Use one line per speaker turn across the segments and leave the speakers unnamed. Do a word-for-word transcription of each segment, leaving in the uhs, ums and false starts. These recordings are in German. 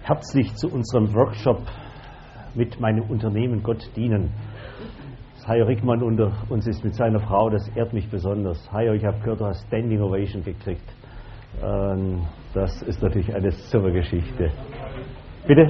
Herzlich zu unserem Workshop mit meinem Unternehmen Gott dienen. Hajo Rickmann unter uns ist mit seiner Frau, das ehrt mich besonders. Hajo, ich habe gehört, du hast Standing Ovation gekriegt. Ähm, das ist natürlich eine super Geschichte. Bitte?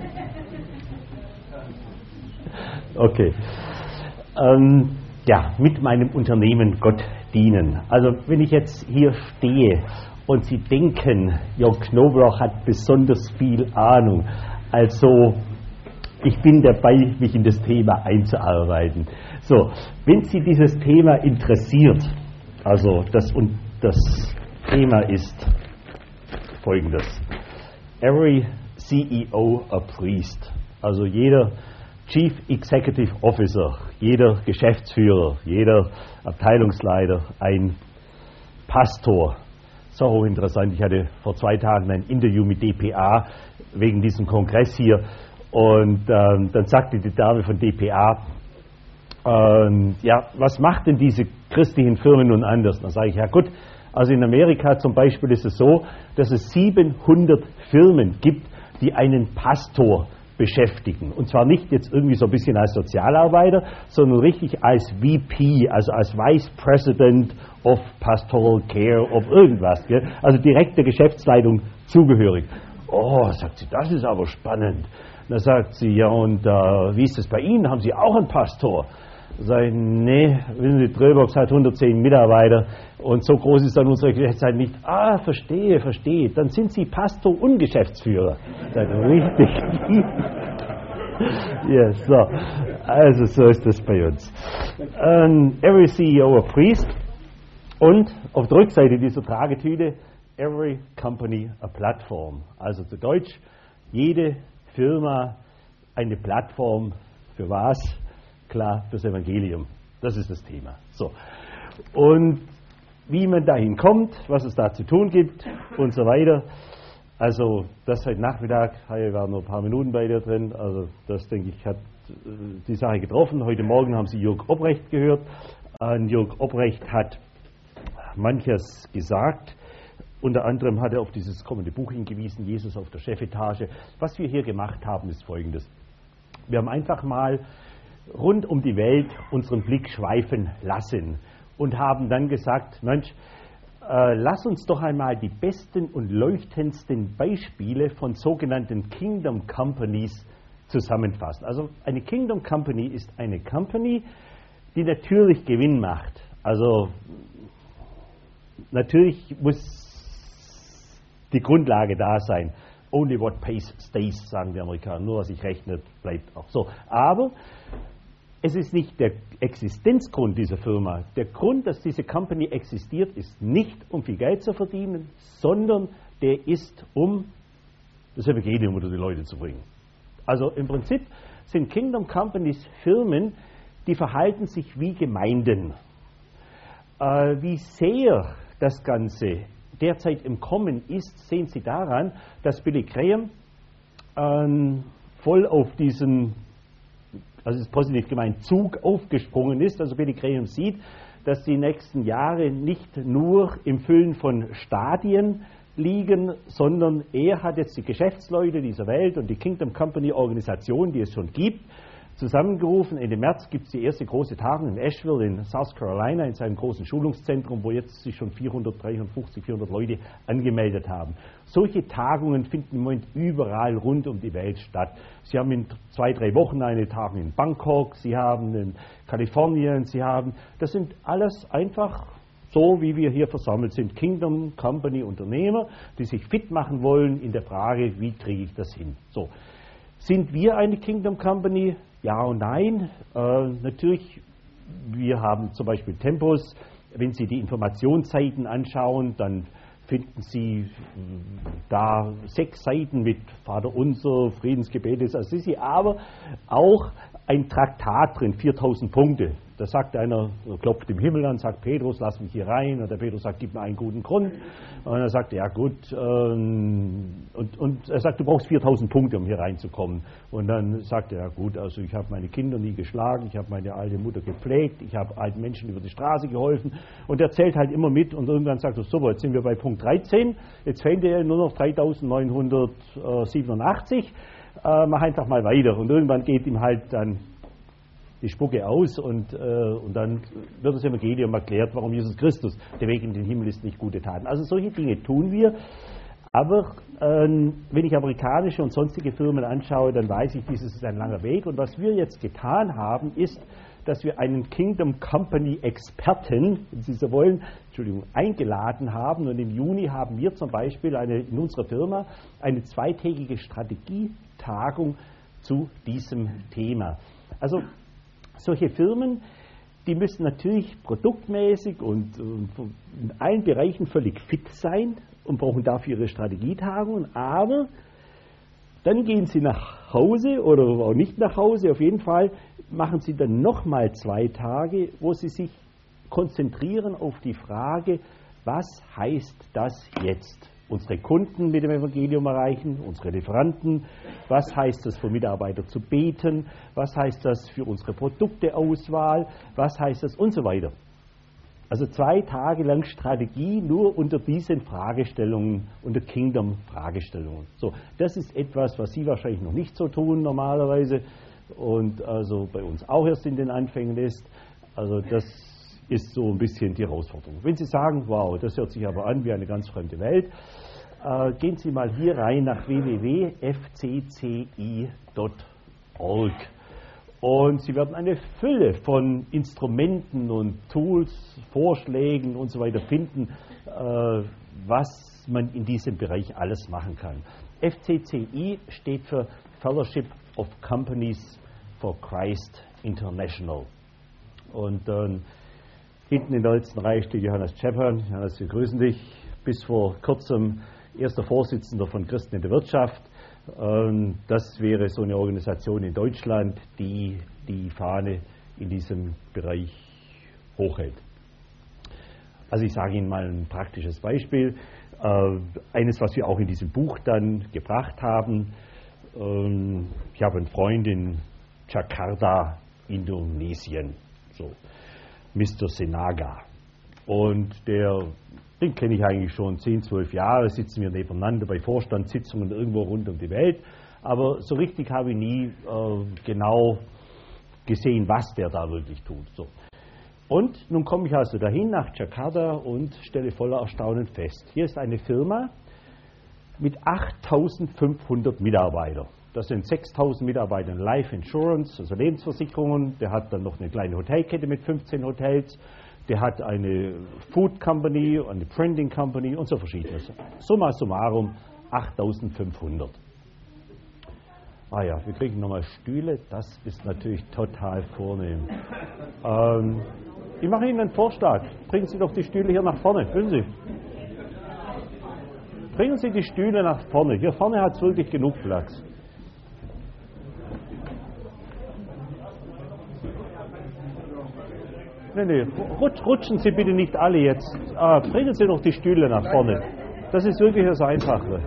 Okay. Ähm, ja, mit meinem Unternehmen Gott dienen. Also wenn ich jetzt hier stehe und Sie denken, Jörg Knobloch hat besonders viel Ahnung, also ich bin dabei, mich in das Thema einzuarbeiten. So, wenn Sie dieses Thema interessiert, also das, und das Thema ist folgendes: Every C E O a priest, also jeder Chief Executive Officer, jeder Geschäftsführer, jeder Abteilungsleiter, ein Pastor. So interessant, ich hatte vor zwei Tagen ein Interview mit D P A wegen diesem Kongress hier und ähm, dann sagte die Dame von D P A, ähm, ja, was macht denn diese christlichen Firmen nun anders? Dann sage ich, ja gut, also in Amerika zum Beispiel ist es so, dass es siebenhundert Firmen gibt, die einen Pastor beschäftigen. Und zwar nicht jetzt irgendwie so ein bisschen als Sozialarbeiter, sondern richtig als V P, also als Vice President of Pastoral Care, of irgendwas. Gell? Also direkt der Geschäftsleitung zugehörig. Oh, sagt sie, das ist aber spannend. Dann sagt sie, ja und äh, wie ist es bei Ihnen? Haben Sie auch einen Pastor? Sag ich, nee, wissen Sie, Tröbox hat hundertzehn Mitarbeiter und so groß ist dann unsere Geschäftszeit nicht. Ah, verstehe, verstehe. Dann sind Sie Pastor und Geschäftsführer. Sag ich, richtig. Ja, so. Also so ist das bei uns. Um, every C E O a priest und auf der Rückseite dieser Tragetüte every company a platform. Also zu Deutsch, jede Firma eine Plattform für was? Klar, fürs Evangelium. Das ist das Thema. So. Und wie man dahin kommt, was es da zu tun gibt und so weiter. Also das heute Nachmittag, hier waren nur ein paar Minuten bei dir drin, also das denke ich hat die Sache getroffen. Heute Morgen haben Sie Jörg Obrecht gehört. Und Jörg Obrecht hat manches gesagt. Unter anderem hat er auf dieses kommende Buch hingewiesen, Jesus auf der Chefetage. Was wir hier gemacht haben, ist Folgendes. Wir haben einfach mal rund um die Welt unseren Blick schweifen lassen und haben dann gesagt, Mensch, äh, lass uns doch einmal die besten und leuchtendsten Beispiele von sogenannten Kingdom Companies zusammenfassen. Also eine Kingdom Company ist eine Company, die natürlich Gewinn macht. Also natürlich muss die Grundlage da sein. Only what pays stays, sagen die Amerikaner. Nur was sich rechnet, bleibt auch so. Aber es ist nicht der Existenzgrund dieser Firma. Der Grund, dass diese Company existiert, ist nicht, um viel Geld zu verdienen, sondern der ist, um das Evangelium unter die Leute zu bringen. Also im Prinzip sind Kingdom Companies Firmen, die verhalten sich wie Gemeinden. Äh, wie sehr das Ganze derzeit im Kommen ist, sehen Sie daran, dass Billy Graham ähm, voll auf diesen, also ist positiv gemeint, Zug aufgesprungen ist. Also Billy Graham sieht, dass die nächsten Jahre nicht nur im Füllen von Stadien liegen, sondern er hat jetzt die Geschäftsleute dieser Welt und die Kingdom Company Organisation, die es schon gibt, zusammengerufen. Ende März gibt es die erste große Tagung in Asheville in South Carolina in seinem großen Schulungszentrum, wo jetzt sich schon vierhundert, dreihundertfünfzig, vierhundert Leute angemeldet haben. Solche Tagungen finden im Moment überall rund um die Welt statt. Sie haben in zwei, drei Wochen eine Tagung in Bangkok, Sie haben in Kalifornien, Sie haben, das sind alles einfach so, wie wir hier versammelt sind, Kingdom Company Unternehmer, die sich fit machen wollen in der Frage, wie kriege ich das hin. So. Sind wir eine Kingdom Company? Ja und nein. Äh, natürlich, wir haben zum Beispiel Tempus. Wenn Sie die Informationsseiten anschauen, dann finden Sie da sechs Seiten mit Vater Unser, Friedensgebet des Assisi, aber auch ein Traktat drin, viertausend Punkte. Da sagt einer, klopft im Himmel an, sagt Petrus, lass mich hier rein. Und der Petrus sagt, gib mir einen guten Grund. Und er sagt, ja gut. Ähm, und, und er sagt, du brauchst viertausend Punkte, um hier reinzukommen. Und dann sagt er, ja gut, also ich habe meine Kinder nie geschlagen, ich habe meine alte Mutter gepflegt, ich habe alten Menschen über die Straße geholfen. Und er zählt halt immer mit. Und irgendwann sagt er, super, jetzt sind wir bei Punkt dreizehn. Jetzt fehlen dir nur noch dreitausendneunhundertsiebenundachtzig. Äh, mach einfach mal weiter. Und irgendwann geht ihm halt dann die Spucke aus und, äh, und dann wird das Evangelium erklärt, warum Jesus Christus der Weg in den Himmel ist, nicht gute Taten. Also solche Dinge tun wir, aber ähm, wenn ich amerikanische und sonstige Firmen anschaue, dann weiß ich, dieses ist ein langer Weg. Und was wir jetzt getan haben, ist, dass wir einen Kingdom Company Experten, wenn Sie so wollen, Entschuldigung, eingeladen haben. Und im Juni haben wir zum Beispiel eine, in unserer Firma eine zweitägige Strategietagung zu diesem Thema. Also solche Firmen, die müssen natürlich produktmäßig und, und in allen Bereichen völlig fit sein und brauchen dafür ihre Strategietagungen, aber dann gehen sie nach Hause oder auch nicht nach Hause, auf jeden Fall machen sie dann nochmal zwei Tage, wo sie sich konzentrieren auf die Frage, was heißt das jetzt? Unsere Kunden mit dem Evangelium erreichen, unsere Lieferanten, was heißt das für Mitarbeiter zu beten, was heißt das für unsere Produkteauswahl, was heißt das und so weiter. Also zwei Tage lang Strategie nur unter diesen Fragestellungen, unter Kingdom-Fragestellungen. So, das ist etwas, was Sie wahrscheinlich noch nicht so tun normalerweise und also bei uns auch erst in den Anfängen ist. Also das ist so ein bisschen die Herausforderung. Wenn Sie sagen, wow, das hört sich aber an wie eine ganz fremde Welt, äh, gehen Sie mal hier rein nach w w w punkt f c c i punkt org und Sie werden eine Fülle von Instrumenten und Tools, Vorschlägen und so weiter finden, äh, was man in diesem Bereich alles machen kann. F C C I steht für Fellowship of Companies for Christ International. Und äh, hinten in der letzten Reihe steht Johannes Chapman. Johannes, wir grüßen dich. Bis vor kurzem erster Vorsitzender von Christen in der Wirtschaft. Das wäre so eine Organisation in Deutschland, die die Fahne in diesem Bereich hochhält. Also ich sage Ihnen mal ein praktisches Beispiel. Eines, was wir auch in diesem Buch dann gebracht haben. Ich habe einen Freund in Jakarta, Indonesien. So. Mister Senaga. Und der, den kenne ich eigentlich schon zehn, zwölf Jahre, sitzen wir nebeneinander bei Vorstandssitzungen irgendwo rund um die Welt. Aber so richtig habe ich nie äh, genau gesehen, was der da wirklich tut. So. Und nun komme ich also dahin nach Jakarta und stelle voller Erstaunen fest, hier ist eine Firma mit achttausendfünfhundert Mitarbeitern. Das sind sechstausend Mitarbeiter in Life Insurance, also Lebensversicherungen. Der hat dann noch eine kleine Hotelkette mit fünfzehn Hotels. Der hat eine Food Company, eine Printing Company und so verschiedenes. Summa summarum achttausendfünfhundert. Ah ja, wir kriegen nochmal Stühle. Das ist natürlich total vornehm. Ähm, ich mache Ihnen einen Vorschlag. Bringen Sie doch die Stühle hier nach vorne. Können Sie? Bringen Sie die Stühle nach vorne. Hier vorne hat es wirklich genug Platz. Nee, nee, Rutsch, rutschen Sie bitte nicht alle jetzt. Ah, bringen Sie doch die Stühle nach vorne. Das ist wirklich das Einfache.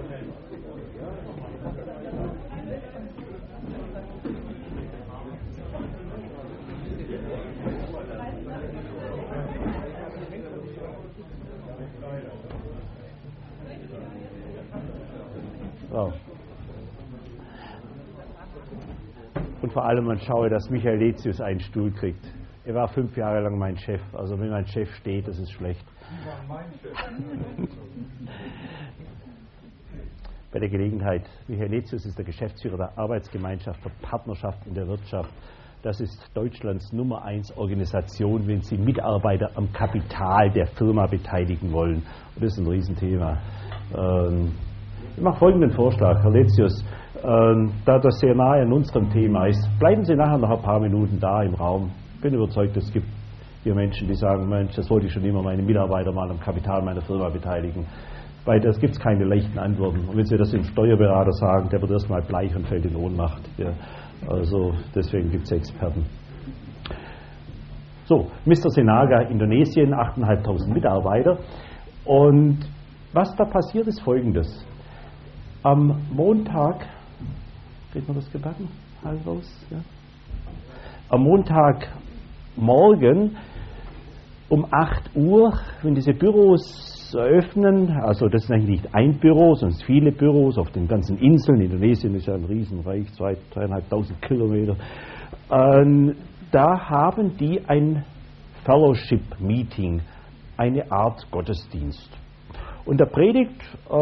So. Und vor allem, man schaue, dass Michael Letius einen Stuhl kriegt. Er war fünf Jahre lang mein Chef. Also wenn mein Chef steht, das ist schlecht. Bei der Gelegenheit, Michael Letius ist der Geschäftsführer der Arbeitsgemeinschaft für Partnerschaft in der Wirtschaft. Das ist Deutschlands Nummer eins Organisation, wenn Sie Mitarbeiter am Kapital der Firma beteiligen wollen. Und das ist ein Riesenthema. Ähm, ich mache folgenden Vorschlag, Herr Letius. Ähm, da das sehr nahe an unserem Thema ist, bleiben Sie nachher noch ein paar Minuten da im Raum. Ich bin überzeugt, es gibt hier Menschen, die sagen, Mensch, das wollte ich schon immer, meine Mitarbeiter mal am Kapital meiner Firma beteiligen. Bei das gibt es keine leichten Antworten. Und wenn Sie das dem Steuerberater sagen, der wird erstmal bleich und fällt in Ohnmacht. Ja. Also deswegen gibt es Experten. So, Mister Senaga, Indonesien, achttausendfünfhundert Mitarbeiter. Und was da passiert, ist Folgendes. Am Montag, kriegt man das gebacken? Halb raus, ja? Am Montagmorgen um acht Uhr, wenn diese Büros eröffnen, also das ist eigentlich nicht ein Büro, sondern viele Büros auf den ganzen Inseln. Indonesien ist ja ein Riesenreich, zwei, dreieinhalbtausend Kilometer. Ähm, da haben die ein Fellowship-Meeting, eine Art Gottesdienst. Und da predigt,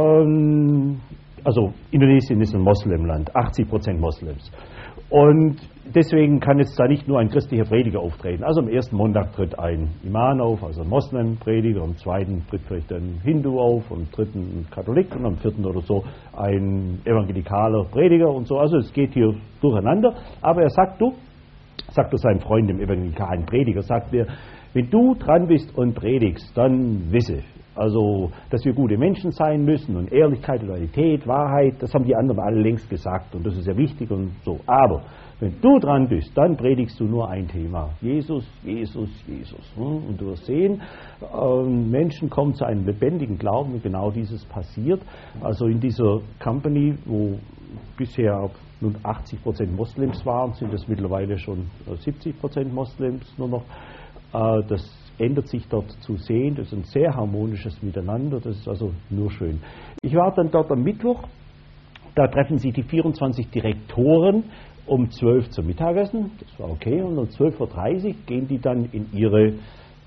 ähm, also Indonesien ist ein Moslemland, achtzig Prozent Moslems. Und deswegen kann jetzt da nicht nur ein christlicher Prediger auftreten. Also am ersten Montag tritt ein Imam auf, also ein Moslem-Prediger, am zweiten tritt vielleicht ein Hindu auf, am dritten ein Katholik und am vierten oder so ein evangelikaler Prediger und so. Also es geht hier durcheinander. Aber er sagt, du, sagt er seinem Freund, dem evangelikalen Prediger, sagt er, wenn du dran bist und predigst, dann wisse, also, dass wir gute Menschen sein müssen und Ehrlichkeit, Loyalität, Wahrheit, das haben die anderen alle längst gesagt und das ist ja wichtig und so. Aber wenn du dran bist, dann predigst du nur ein Thema. Jesus, Jesus, Jesus. Und du wirst sehen, Menschen kommen zu einem lebendigen Glauben und genau dieses passiert. Also in dieser Company, wo bisher nun achtzig Prozent Moslems waren, sind es mittlerweile schon siebzig Prozent Moslems nur noch. Das ändert sich dort zu sehen. Das ist ein sehr harmonisches Miteinander. Das ist also nur schön. Ich war dann dort am Mittwoch. Da treffen sich die vierundzwanzig Direktoren um zwölf zum Mittagessen. Das war okay. Und um zwölf Uhr dreißig gehen die dann in ihre mh,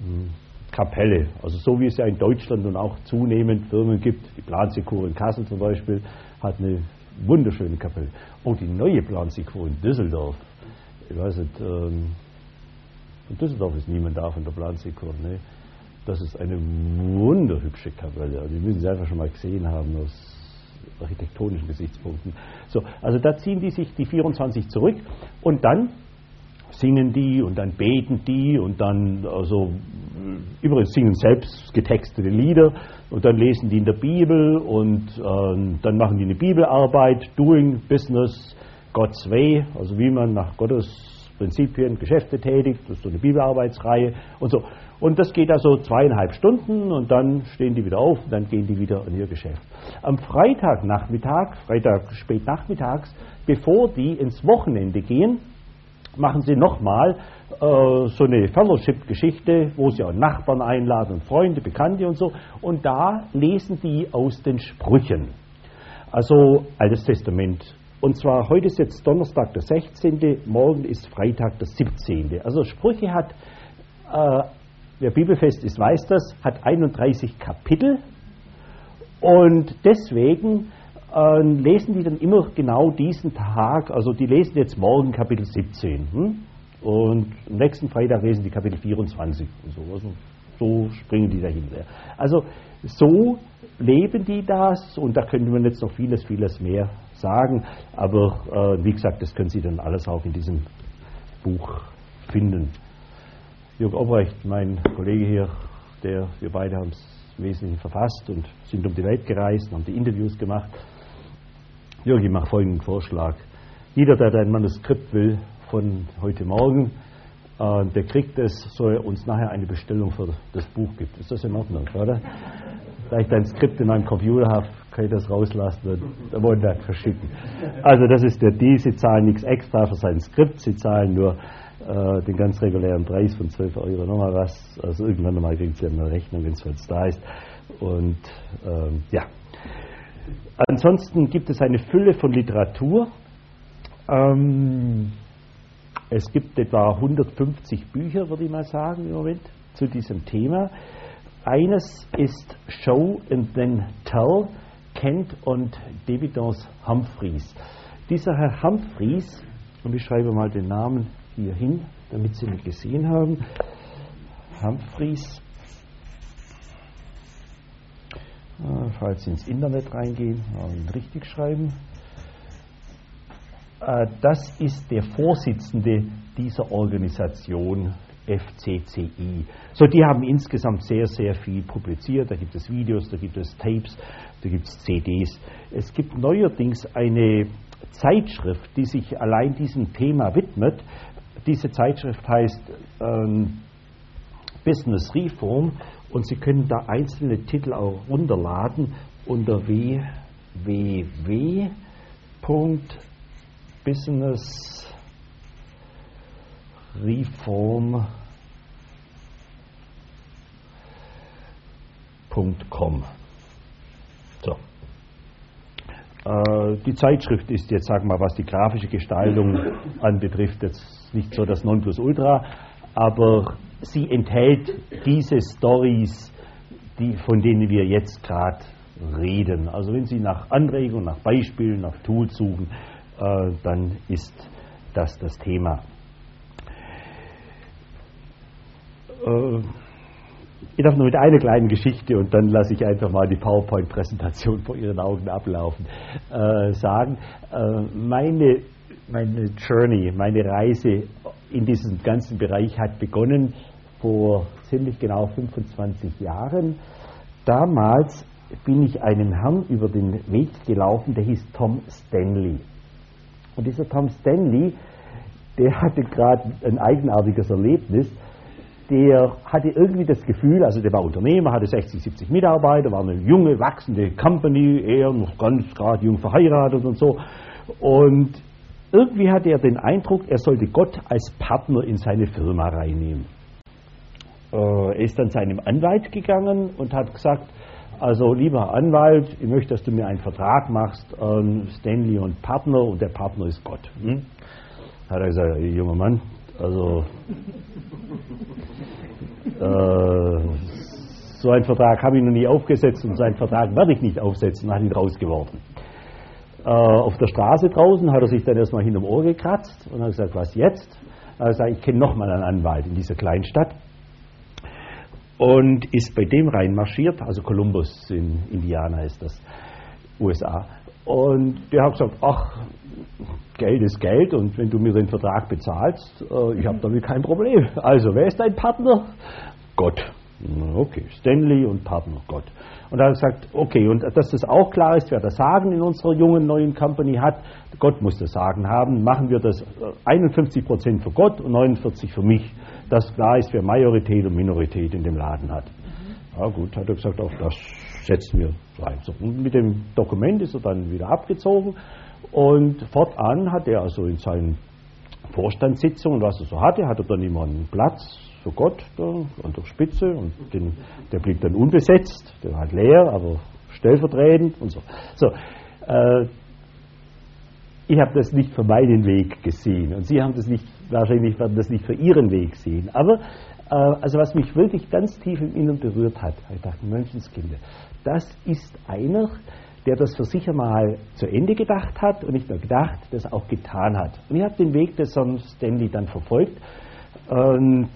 Kapelle. Also so wie es ja in Deutschland nun auch zunehmend Firmen gibt. Die Plansekur in Kassel zum Beispiel hat eine wunderschöne Kapelle. Und die neue Plansekur in Düsseldorf. Ich weiß nicht, ähm, in Düsseldorf ist niemand da von der Plansekur. Ne? Das ist eine wunderhübsche Kapelle. Also die müssen Sie einfach schon mal gesehen haben aus architektonischen Gesichtspunkten. So, also da ziehen die sich die vierundzwanzig zurück und dann singen die und dann beten die und dann, also übrigens singen selbst getextete Lieder und dann lesen die in der Bibel und äh, dann machen die eine Bibelarbeit, Doing Business God's Way, also wie man nach Gottes Prinzipien Geschäfte tätigt, das ist so eine Bibelarbeitsreihe und so. Und das geht also zweieinhalb Stunden und dann stehen die wieder auf und dann gehen die wieder in ihr Geschäft. Am Freitagnachmittag, Freitag spät nachmittags, bevor die ins Wochenende gehen, machen sie nochmal äh, so eine Fellowship-Geschichte, wo sie auch Nachbarn einladen und Freunde, Bekannte und so. Und da lesen die aus den Sprüchen. Also Altes Testament. Und zwar heute ist jetzt Donnerstag der sechzehnte, morgen ist Freitag der siebzehnte. Also Sprüche hat, äh, wer bibelfest ist, weiß das, hat einunddreißig Kapitel und deswegen äh, lesen die dann immer genau diesen Tag, also die lesen jetzt morgen Kapitel siebzehn hm? Und am nächsten Freitag lesen die Kapitel vierundzwanzig und so, also so springen die dahinter. Also so leben die das und da könnte man jetzt noch vieles, vieles mehr sagen, aber äh, wie gesagt, das können Sie dann alles auch in diesem Buch finden. Jörg Obrecht, mein Kollege hier, der, wir beide haben es im Wesentlichen verfasst und sind um die Welt gereist und haben die Interviews gemacht. Jörg, ich mache folgenden Vorschlag. Jeder, der dein Manuskript will von heute Morgen, äh, der kriegt es, soll uns nachher eine Bestellung für das Buch gibt. Ist das in Ordnung, oder? Da ich dein Skript in meinem Computer habe, kann ich das rauslassen und am Montag verschicken. Also das ist der Deal, Sie zahlen nichts extra für sein Skript, Sie zahlen nur äh, den ganz regulären Preis von zwölf Euro nochmal was. Also irgendwann nochmal kriegen Sie eine Rechnung, wenn es jetzt da ist. Und ähm, ja. Ansonsten gibt es eine Fülle von Literatur. Ähm, es gibt etwa hundertfünfzig Bücher, würde ich mal sagen, im Moment zu diesem Thema. Eines ist Show and Then Tell, Kent und Devidence Humphreys. Dieser Herr Humphreys, und ich schreibe mal den Namen hier hin, damit Sie ihn gesehen haben. Humphreys, äh, falls Sie ins Internet reingehen, ihn richtig schreiben. Äh, das ist der Vorsitzende dieser Organisation F C C I. So, die haben insgesamt sehr, sehr viel publiziert. Da gibt es Videos, da gibt es Tapes, da gibt es C Ds. Es gibt neuerdings eine Zeitschrift, die sich allein diesem Thema widmet. Diese Zeitschrift heißt ähm, Business Reform, und Sie können da einzelne Titel auch runterladen unter w w w punkt business reform punkt com. So. Äh, die Zeitschrift ist jetzt, sagen wir mal, was die grafische Gestaltung anbetrifft, jetzt nicht so das Nonplusultra, aber sie enthält diese Stories, die, von denen wir jetzt gerade reden. Also wenn Sie nach Anregungen, nach Beispielen, nach Tools suchen, äh, dann ist das das Thema. Äh, ich darf nur mit einer kleinen Geschichte, und dann lasse ich einfach mal die PowerPoint-Präsentation vor Ihren Augen ablaufen, äh, sagen. Äh, meine, meine Journey, meine Reise in diesem ganzen Bereich hat begonnen vor ziemlich genau fünfundzwanzig Jahren. Damals bin ich einem Herrn über den Weg gelaufen, der hieß Tom Stanley. Und dieser Tom Stanley, der hatte gerade ein eigenartiges Erlebnis. Der hatte irgendwie das Gefühl, also der war Unternehmer, hatte sechzig, siebzig Mitarbeiter, war eine junge, wachsende Company, er noch ganz gerade jung verheiratet und so. Und irgendwie hatte er den Eindruck, er sollte Gott als Partner in seine Firma reinnehmen. Äh, er ist dann zu einem Anwalt gegangen und hat gesagt, also lieber Anwalt, ich möchte, dass du mir einen Vertrag machst, äh, Stanley und Partner, und der Partner ist Gott. Hm? Hat er gesagt, junger Mann, also äh, so einen Vertrag habe ich noch nie aufgesetzt, und so einen Vertrag werde ich nicht aufsetzen, und hat ihn rausgeworfen. Äh, auf der Straße draußen hat er sich dann erstmal hinterm Ohr gekratzt und hat gesagt, was jetzt? Er hat gesagt, ich kenne nochmal einen Anwalt in dieser kleinen Stadt, und ist bei dem reinmarschiert, also Columbus in Indiana ist das, U S A. Und der hat gesagt, ach, Geld ist Geld, und wenn du mir den Vertrag bezahlst, äh, ich habe damit kein Problem. Also, wer ist dein Partner? Gott. Okay, Stanley und Partner, Gott. Und er hat gesagt, okay, und dass das auch klar ist, wer das Sagen in unserer jungen neuen Company hat, Gott muss das Sagen haben, machen wir das einundfünfzig Prozent für Gott und neunundvierzig für mich, dass klar ist, wer Majorität und Minorität in dem Laden hat. Mhm. Ja gut, hat er gesagt, auch das setzen wir rein. So, und mit dem Dokument ist er dann wieder abgezogen, und fortan hat er also in seinen Vorstandssitzungen, was er so hatte, hat er dann immer einen Platz für Gott da an der Spitze, und den, der blieb dann unbesetzt, der war halt leer, aber stellvertretend und so. So, äh, ich habe das nicht für meinen Weg gesehen, und Sie haben das nicht, wahrscheinlich werden das nicht für Ihren Weg sehen. Aber äh, also was mich wirklich ganz tief im Inneren berührt hat, ich dachte, Menschenskinder, das ist einer, der das für sich einmal zu Ende gedacht hat und nicht nur gedacht, das auch getan hat. Und ich habe den Weg des Herrn Stanley dann verfolgt. Ähm,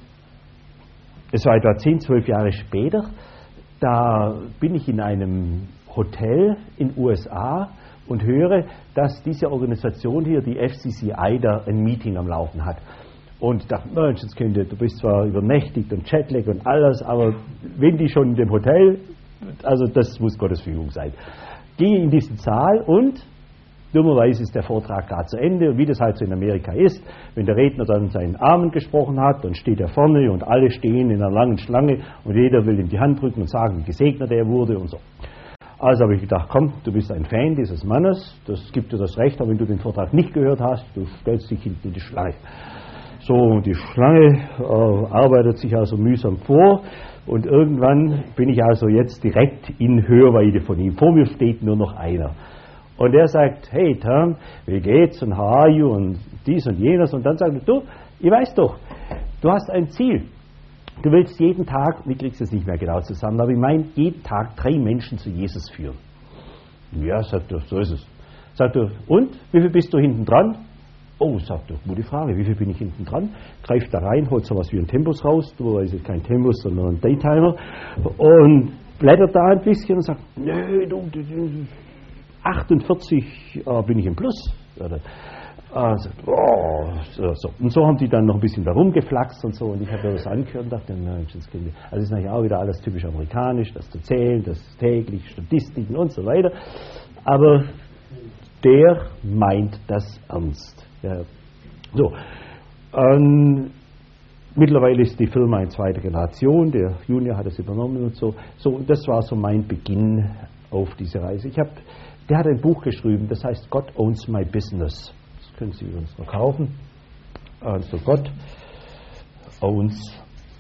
es war etwa zehn, zwölf Jahre später, da bin ich in einem Hotel in U S A und höre, dass diese Organisation hier, die F C C I, da ein Meeting am Laufen hat. Und ich dachte, Menschenskinder, du bist zwar übernächtigt und Jetlag und alles, aber wenn die schon in dem Hotel, also das muss Gottes Fügung sein. Gehe in diesen Saal, und dummerweise ist der Vortrag gerade zu Ende, und wie das halt so in Amerika ist, wenn der Redner dann seinen Amen gesprochen hat, dann steht er vorne und alle stehen in einer langen Schlange und jeder will ihm die Hand drücken und sagen, wie gesegnet er wurde und so. Also habe ich gedacht, komm, du bist ein Fan dieses Mannes, das gibt dir das Recht, aber wenn du den Vortrag nicht gehört hast, du stellst dich hinten in die Schlange. So, die Schlange äh, arbeitet sich also mühsam vor, und irgendwann bin ich also jetzt direkt in Hörweite von ihm. Vor mir steht nur noch einer. Und er sagt, hey Tom, wie geht's und how are you und dies und jenes. Und dann sagt er, du, ich weiß doch, du hast ein Ziel. Du willst jeden Tag, ich krieg's es nicht mehr genau zusammen, aber ich meine, jeden Tag drei Menschen zu Jesus führen. Ja, sagt er, so ist es. Sagt er, und, wie viel bist du hinten dran? Oh, sagt er, gute Frage, wie viel bin ich hinten dran? Greift da rein, holt sowas wie ein Tempus raus, dummerweise kein Tempus, sondern ein Daytimer, und blättert da ein bisschen und sagt, nö, du, du, du achtundvierzig äh, bin ich im Plus. Oder, äh, sagt, oh, so, so. Und so haben die dann noch ein bisschen da rumgeflaxt und so, und ich habe mir das angehört und dachte, Menschenskind, also das ist natürlich auch wieder alles typisch amerikanisch, das zu zählen, das täglich, Statistiken und so weiter, aber der meint das ernst. Ja. So, ähm, mittlerweile ist die Firma in zweiter Generation, der Junior hat es übernommen und so. So, und das war so mein Beginn auf diese Reise. Ich hab, der hat ein Buch geschrieben, das heißt God Owns My Business. Das können Sie übrigens noch kaufen. Also God Owns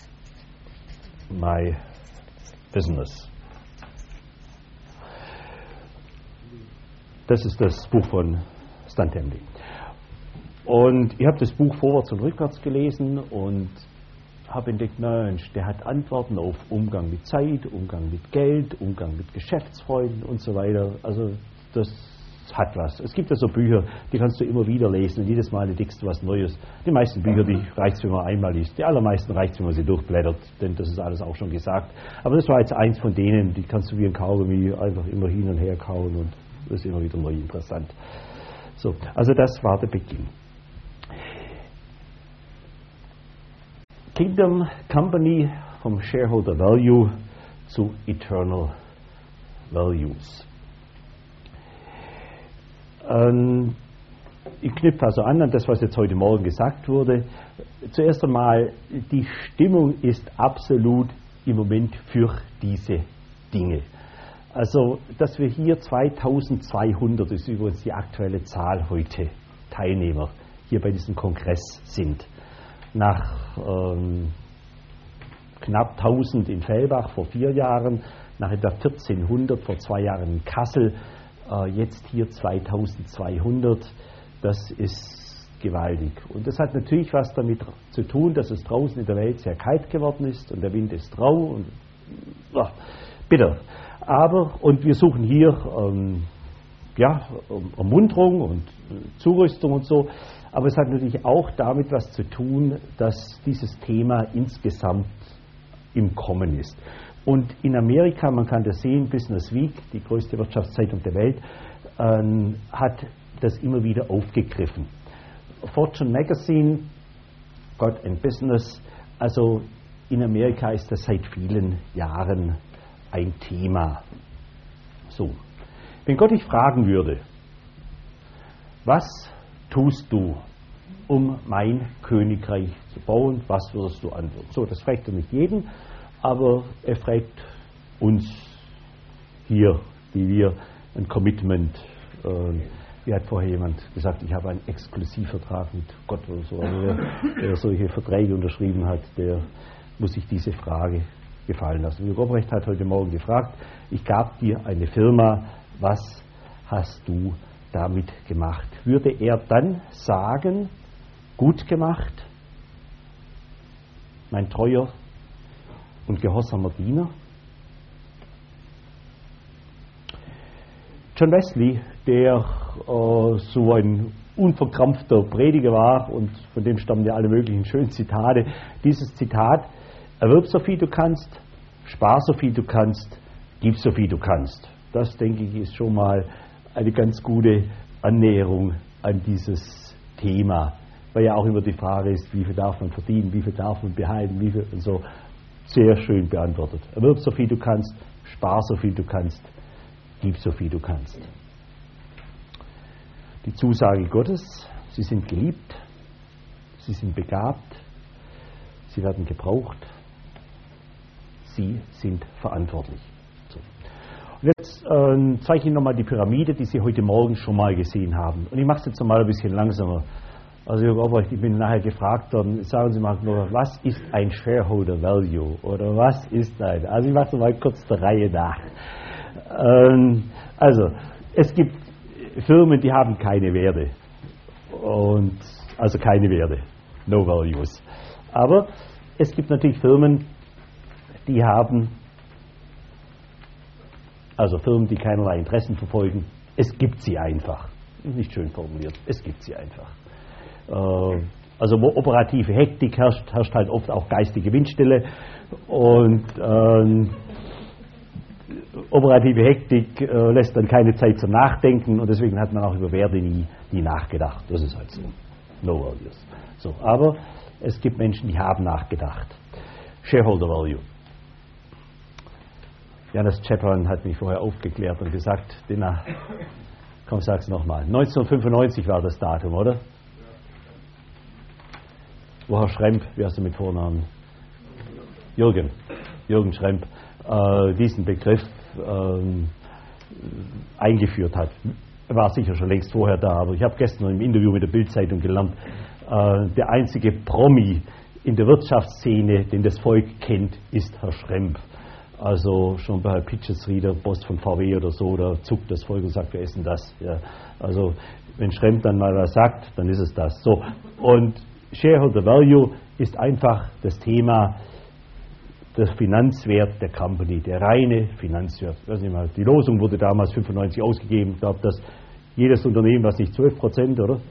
My Business. Das ist das Buch von Stan Temley. Und ich habe das Buch vorwärts und rückwärts gelesen und habe entdeckt, Mensch, der hat Antworten auf Umgang mit Zeit, Umgang mit Geld, Umgang mit Geschäftsfreunden und so weiter. Also das hat was. Es gibt ja so Bücher, die kannst du immer wieder lesen und jedes Mal entdeckst du was Neues. Die meisten Bücher, die reicht es, wenn man einmal liest. Die allermeisten reicht es, wenn man sie durchblättert, denn das ist alles auch schon gesagt. Aber das war jetzt eins von denen, die kannst du wie ein Kaugummi einfach immer hin und her kauen und das ist immer wieder neu interessant. So, also das war der Beginn. Kingdom Company vom Shareholder Value zu Eternal Values. Ähm, ich knüpfe also an an das, was jetzt heute Morgen gesagt wurde. Zuerst einmal, die Stimmung ist absolut im Moment für diese Dinge. Also, dass wir hier zweitausendzweihundert, ist übrigens die aktuelle Zahl heute, Teilnehmer hier bei diesem Kongress sind. Nach ähm, knapp tausend in Fellbach vor vier Jahren, nach etwa vierzehnhundert vor zwei Jahren in Kassel, äh, jetzt hier zweitausendzweihundert, das ist gewaltig. Und das hat natürlich was damit zu tun, dass es draußen in der Welt sehr kalt geworden ist und der Wind ist rau und ach, bitter. Aber, und wir suchen hier ähm, ja, Ermunterung und Zurüstung und so, aber es hat natürlich auch damit was zu tun, dass dieses Thema insgesamt im Kommen ist. Und in Amerika, man kann das sehen, Business Week, die größte Wirtschaftszeitung der Welt, ähm, hat das immer wieder aufgegriffen. Fortune Magazine, God and Business, also in Amerika ist das seit vielen Jahren ein Thema. So, wenn Gott dich fragen würde, was tust du, um mein Königreich zu bauen, was würdest du antworten? So, das fragt er nicht jeden, aber er fragt uns hier, die wir ein Commitment, äh, wie hat vorher jemand gesagt, ich habe einen Exklusivvertrag mit Gott oder so, also wer, wer solche Verträge unterschrieben hat, der muss sich diese Frage gefallen lassen. Jürgen Obrecht hat heute Morgen gefragt, ich gab dir eine Firma, was hast du damit gemacht? Würde er dann sagen, gut gemacht, mein treuer und gehorsamer Diener? John Wesley, der äh, so ein unverkrampfter Prediger war und von dem stammen ja alle möglichen schönen Zitate, dieses Zitat: Erwirb so viel du kannst, spar so viel du kannst, gib so viel du kannst. Das, denke ich, ist schon mal eine ganz gute Annäherung an dieses Thema, weil ja auch immer die Frage ist, wie viel darf man verdienen, wie viel darf man behalten, wie viel und so. Sehr schön beantwortet. Erwirb so viel du kannst, spar so viel du kannst, gib so viel du kannst. Die Zusage Gottes, sie sind geliebt, sie sind begabt, sie werden gebraucht, sie sind verantwortlich. So. Und jetzt äh, zeige ich Ihnen nochmal die Pyramide, die Sie heute Morgen schon mal gesehen haben. Und ich mache es jetzt nochmal ein bisschen langsamer. Also Jürgen Obrecht, ich bin nachher gefragt worden, sagen Sie mal nur, was ist ein Shareholder Value oder was ist ein? Also ich mache es mal kurz der Reihe nach. Ähm, also es gibt Firmen, die haben keine Werte. Und, also keine Werte, no values. Aber es gibt natürlich Firmen, die haben, also Firmen, die keinerlei Interessen verfolgen. Es gibt sie einfach. Nicht schön formuliert, es gibt sie einfach. Also wo operative Hektik herrscht, herrscht halt oft auch geistige Windstille. Und ähm, operative Hektik äh, lässt dann keine Zeit zum Nachdenken und deswegen hat man auch über Werte nie, nie nachgedacht. Das ist halt so. No values. So, aber es gibt Menschen, die haben nachgedacht. Shareholder Value. Janis Chapman hat mich vorher aufgeklärt und gesagt, Dina, komm, sag's nochmal. neunzehnhundertfünfundneunzig war das Datum, oder? wo Herr Schremp, wie heißt er mit Vornamen? Jürgen, Jürgen Schremp, äh, diesen Begriff äh, eingeführt hat. Er war sicher schon längst vorher da, aber ich habe gestern im Interview mit der Bild-Zeitung gelernt, äh, der einzige Promi in der Wirtschaftsszene, den das Volk kennt, ist Herr Schremp. Also schon bei Pitchesrieder, Boss von V W oder so, da zuckt das Volk und sagt, wer ist denn das? Ja, also wenn Schremp dann mal was sagt, dann ist es das. So. Und Shareholder Value ist einfach das Thema, der Finanzwert der Company, der reine Finanzwert. Weiß nicht mal, die Losung wurde damals fünfundneunzig ausgegeben. Ich glaube, dass jedes Unternehmen, was nicht zwölf Prozent, oder?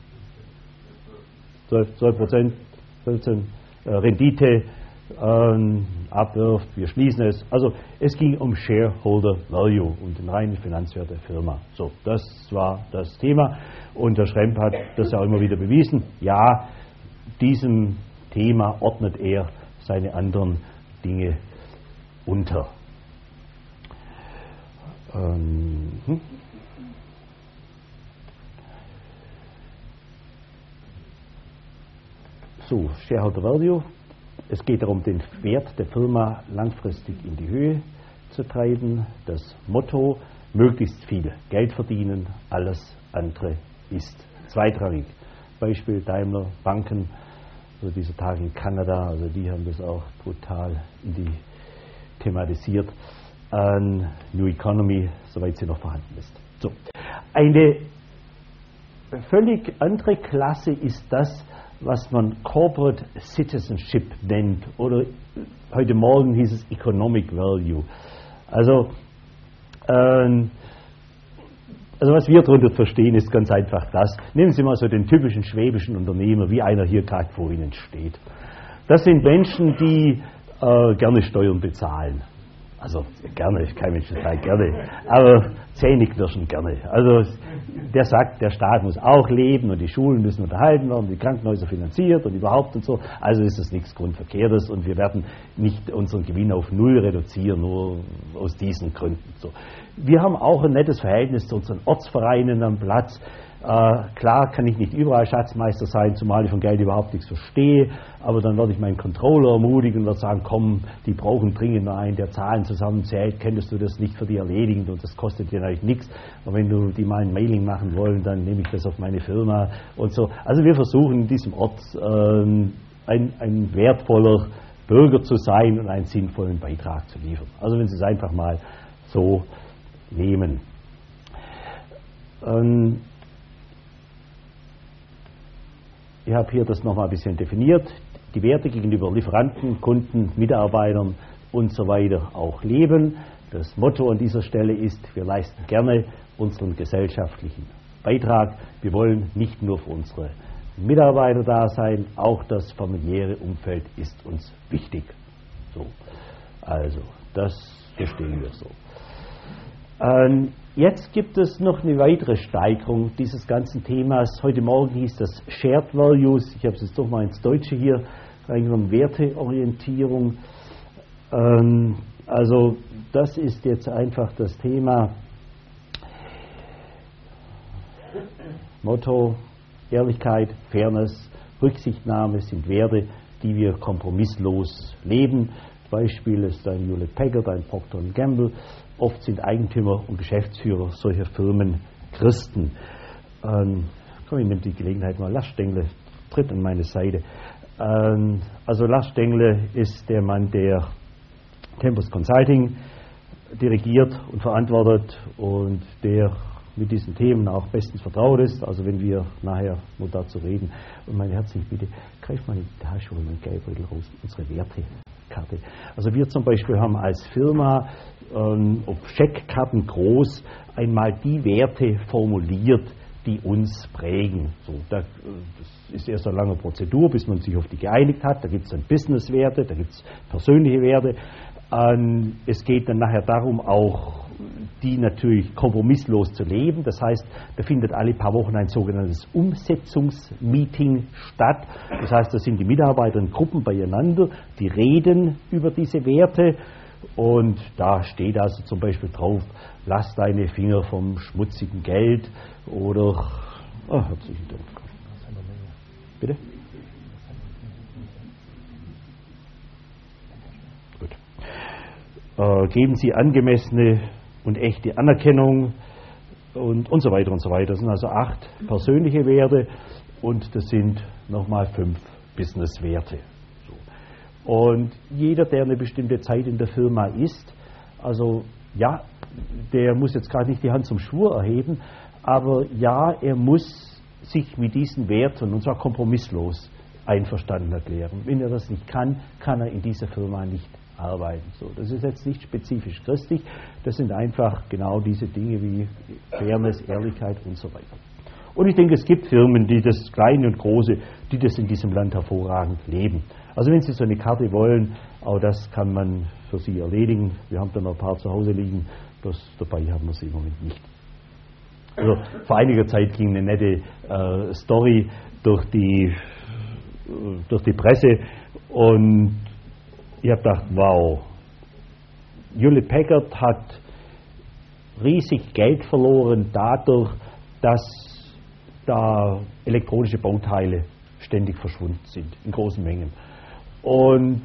zwölf Prozent, fünfzehn äh, Rendite ähm, abwirft, wir schließen es. Also es ging um Shareholder Value und den reinen Finanzwert der Firma. So, das war das Thema. Und der Schremp hat das auch immer wieder bewiesen. Ja, diesem Thema ordnet er seine anderen Dinge unter. Ähm, hm. So, Shareholder Value. Es geht darum, den Wert der Firma langfristig in die Höhe zu treiben. Das Motto, möglichst viel Geld verdienen, alles andere ist zweitrangig. Beispiel Daimler, Banken, also diese Tage in Kanada, also die haben das auch brutal in die thematisiert. An New Economy, soweit sie noch vorhanden ist. So. Eine völlig andere Klasse ist das, was man Corporate Citizenship nennt, oder heute Morgen hieß es Economic Value. Also, ähm, also was wir darunter verstehen, ist ganz einfach das. Nehmen Sie mal so den typischen schwäbischen Unternehmer, wie einer hier gerade vor Ihnen steht. Das sind Menschen, die äh, gerne Steuern bezahlen. Also gerne, kein Mensch sagt gerne, aber Zähneknirschen gerne. Also der sagt, der Staat muss auch leben und die Schulen müssen unterhalten werden, die Krankenhäuser finanziert und überhaupt und so. Also ist das nichts Grundverkehrtes und wir werden nicht unseren Gewinn auf Null reduzieren, nur aus diesen Gründen. So. Wir haben auch ein nettes Verhältnis zu unseren Ortsvereinen am Platz. Äh, klar kann ich nicht überall Schatzmeister sein, zumal ich von Geld überhaupt nichts verstehe, aber dann werde ich meinen Controller ermutigen und werde sagen, komm, die brauchen dringend einen, der Zahlen zusammenzählt, könntest du das nicht für die erledigen und das kostet dir natürlich nichts, und wenn du die mal ein Mailing machen wollen, dann nehme ich das auf meine Firma und so. Also wir versuchen in diesem Ort ähm, ein, ein wertvoller Bürger zu sein und einen sinnvollen Beitrag zu liefern. Also wenn Sie es einfach mal so nehmen. Ähm, Ich habe hier das nochmal ein bisschen definiert, die Werte gegenüber Lieferanten, Kunden, Mitarbeitern und so weiter auch leben. Das Motto an dieser Stelle ist, wir leisten gerne unseren gesellschaftlichen Beitrag. Wir wollen nicht nur für unsere Mitarbeiter da sein, auch das familiäre Umfeld ist uns wichtig. So, also, das verstehen wir so. Ähm, Jetzt gibt es noch eine weitere Steigerung dieses ganzen Themas. Heute Morgen hieß das Shared Values. Ich habe es jetzt doch mal ins Deutsche hier reingenommen, Werteorientierung. Ähm, also das ist jetzt einfach das Thema. Motto, Ehrlichkeit, Fairness, Rücksichtnahme sind Werte, die wir kompromisslos leben. Beispiel ist ein Hewlett Packard, ein Procter und Gamble. Oft sind Eigentümer und Geschäftsführer solcher Firmen Christen. Ähm, komm, ich nehme die Gelegenheit mal. Lars Stengel tritt an meine Seite. Ähm, also Lars Stengel ist der Mann, der Tempus Consulting dirigiert und verantwortet und der mit diesen Themen auch bestens vertraut ist. Also wenn wir nachher nur dazu reden. Und meine herzliche Bitte, greif mal in die Tasche, hol mal einen Geldbeutel raus, unsere Wertekarte. Also wir zum Beispiel haben als Firma ähm, auf Scheckkarten groß einmal die Werte formuliert, die uns prägen. So, da, das ist erst eine lange Prozedur, bis man sich auf die geeinigt hat. Da gibt es dann Business-Werte, da gibt es persönliche Werte. Ähm, es geht dann nachher darum, auch die natürlich kompromisslos zu leben. Das heißt, da findet alle paar Wochen ein sogenanntes Umsetzungsmeeting statt. Das heißt, da sind die Mitarbeiter in Gruppen beieinander, die reden über diese Werte. Und da steht also zum Beispiel drauf, lass deine Finger vom schmutzigen Geld oder, oh, herzlichen Dank. Bitte? äh, geben Sie angemessene und echte Anerkennung und, und so weiter und so weiter. Das sind also acht persönliche Werte und das sind nochmal fünf Business-Werte. So. Und jeder, der eine bestimmte Zeit in der Firma ist, also ja, der muss jetzt gerade nicht die Hand zum Schwur erheben, aber ja, er muss sich mit diesen Werten, und zwar kompromisslos, einverstanden erklären. Wenn er das nicht kann, kann er in dieser Firma nicht arbeiten. So, das ist jetzt nicht spezifisch christlich, das sind einfach genau diese Dinge wie Fairness, Ehrlichkeit und so weiter. Und ich denke, es gibt Firmen, die das Kleine und Große, die das in diesem Land hervorragend leben. Also wenn Sie so eine Karte wollen, auch das kann man für Sie erledigen. Wir haben da noch ein paar zu Hause liegen, das dabei haben wir sie im Moment nicht. Also vor einiger Zeit ging eine nette äh, Story durch die, äh, durch die Presse und ich habe gedacht, wow, Hewlett Packard hat riesig Geld verloren dadurch, dass da elektronische Bauteile ständig verschwunden sind, in großen Mengen. Und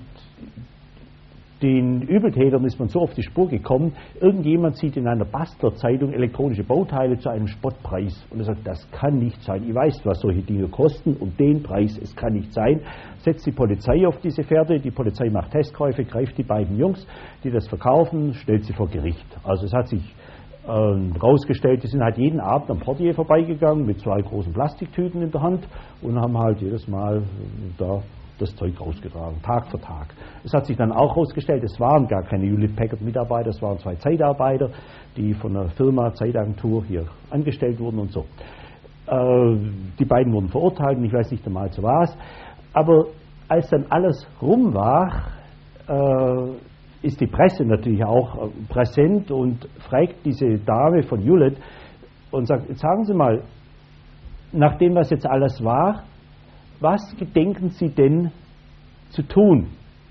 den Übeltätern ist man so auf die Spur gekommen, irgendjemand sieht in einer Bastler-Zeitung elektronische Bauteile zu einem Spottpreis und er sagt, das kann nicht sein, ich weiß, was solche Dinge kosten und den Preis, es kann nicht sein, setzt die Polizei auf diese Fährte, die Polizei macht Testkäufe, greift die beiden Jungs, die das verkaufen, stellt sie vor Gericht. Also es hat sich ähm, rausgestellt, die sind halt jeden Abend am Portier vorbeigegangen mit zwei großen Plastiktüten in der Hand und haben halt jedes Mal da das Zeug rausgetragen, Tag für Tag. Es hat sich dann auch herausgestellt, es waren gar keine Hewlett Packard Mitarbeiter, es waren zwei Zeitarbeiter, die von einer Firma, Zeitagentur hier angestellt wurden und so. Äh, die beiden wurden verurteilt und ich weiß nicht einmal zu was. Aber als dann alles rum war, äh, ist die Presse natürlich auch äh, präsent und fragt diese Dame von Hewlett und sagt, jetzt sagen Sie mal, nach dem, was jetzt alles war, was gedenken Sie denn zu tun?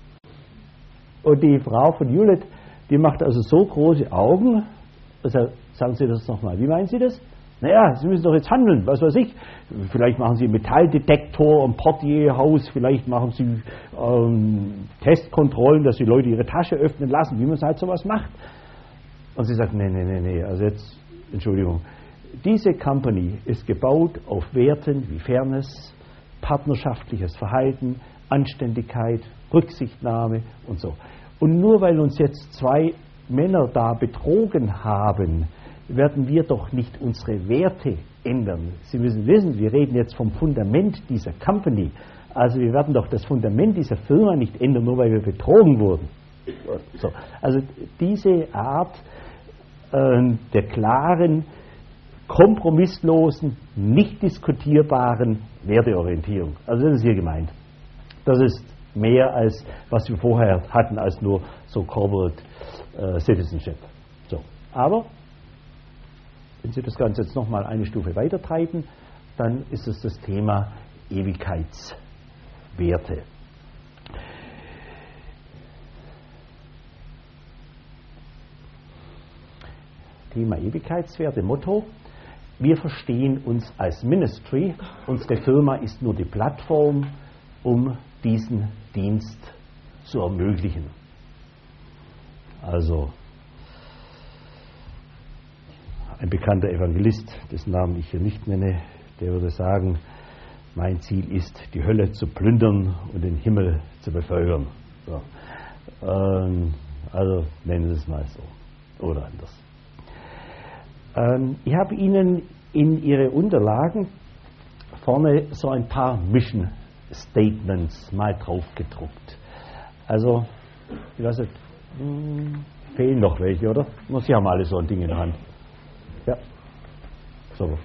Und die Frau von Hewlett, die macht also so große Augen, also sagen Sie das nochmal, wie meinen Sie das? Naja, Sie müssen doch jetzt handeln, was weiß ich. Vielleicht machen Sie einen Metalldetektor am Portierhaus, vielleicht machen Sie ähm, Testkontrollen, dass die Leute ihre Tasche öffnen lassen, wie man halt sowas macht. Und sie sagt, nee, nee, nee, nee, also jetzt, Entschuldigung, diese Company ist gebaut auf Werten wie Fairness, partnerschaftliches Verhalten, Anständigkeit, Rücksichtnahme und so. Und nur weil uns jetzt zwei Männer da betrogen haben, werden wir doch nicht unsere Werte ändern. Sie müssen wissen, wir reden jetzt vom Fundament dieser Company. Also wir werden doch das Fundament dieser Firma nicht ändern, nur weil wir betrogen wurden. So. Also diese Art äh, der klaren, kompromisslosen, nicht diskutierbaren Werteorientierung. Also das ist hier gemeint. Das ist mehr als was wir vorher hatten als nur so Corporate äh, Citizenship. So. Aber wenn Sie das Ganze jetzt nochmal eine Stufe weiter treiben, dann ist es das Thema Ewigkeitswerte. Thema Ewigkeitswerte, Motto: Wir verstehen uns als Ministry, unsere Firma ist nur die Plattform, um diesen Dienst zu ermöglichen. Also ein bekannter Evangelist, dessen Namen ich hier nicht nenne, der würde sagen, mein Ziel ist, die Hölle zu plündern und den Himmel zu bevölkern. So. Ähm, also nennen Sie es mal so oder anders. Ähm, ich habe Ihnen in Ihre Unterlagen vorne so ein paar Mission Statements mal drauf gedruckt. Also, ich weiß nicht, hm, fehlen noch welche, oder? Sie haben alle so ein Ding in der Hand. Ja. So.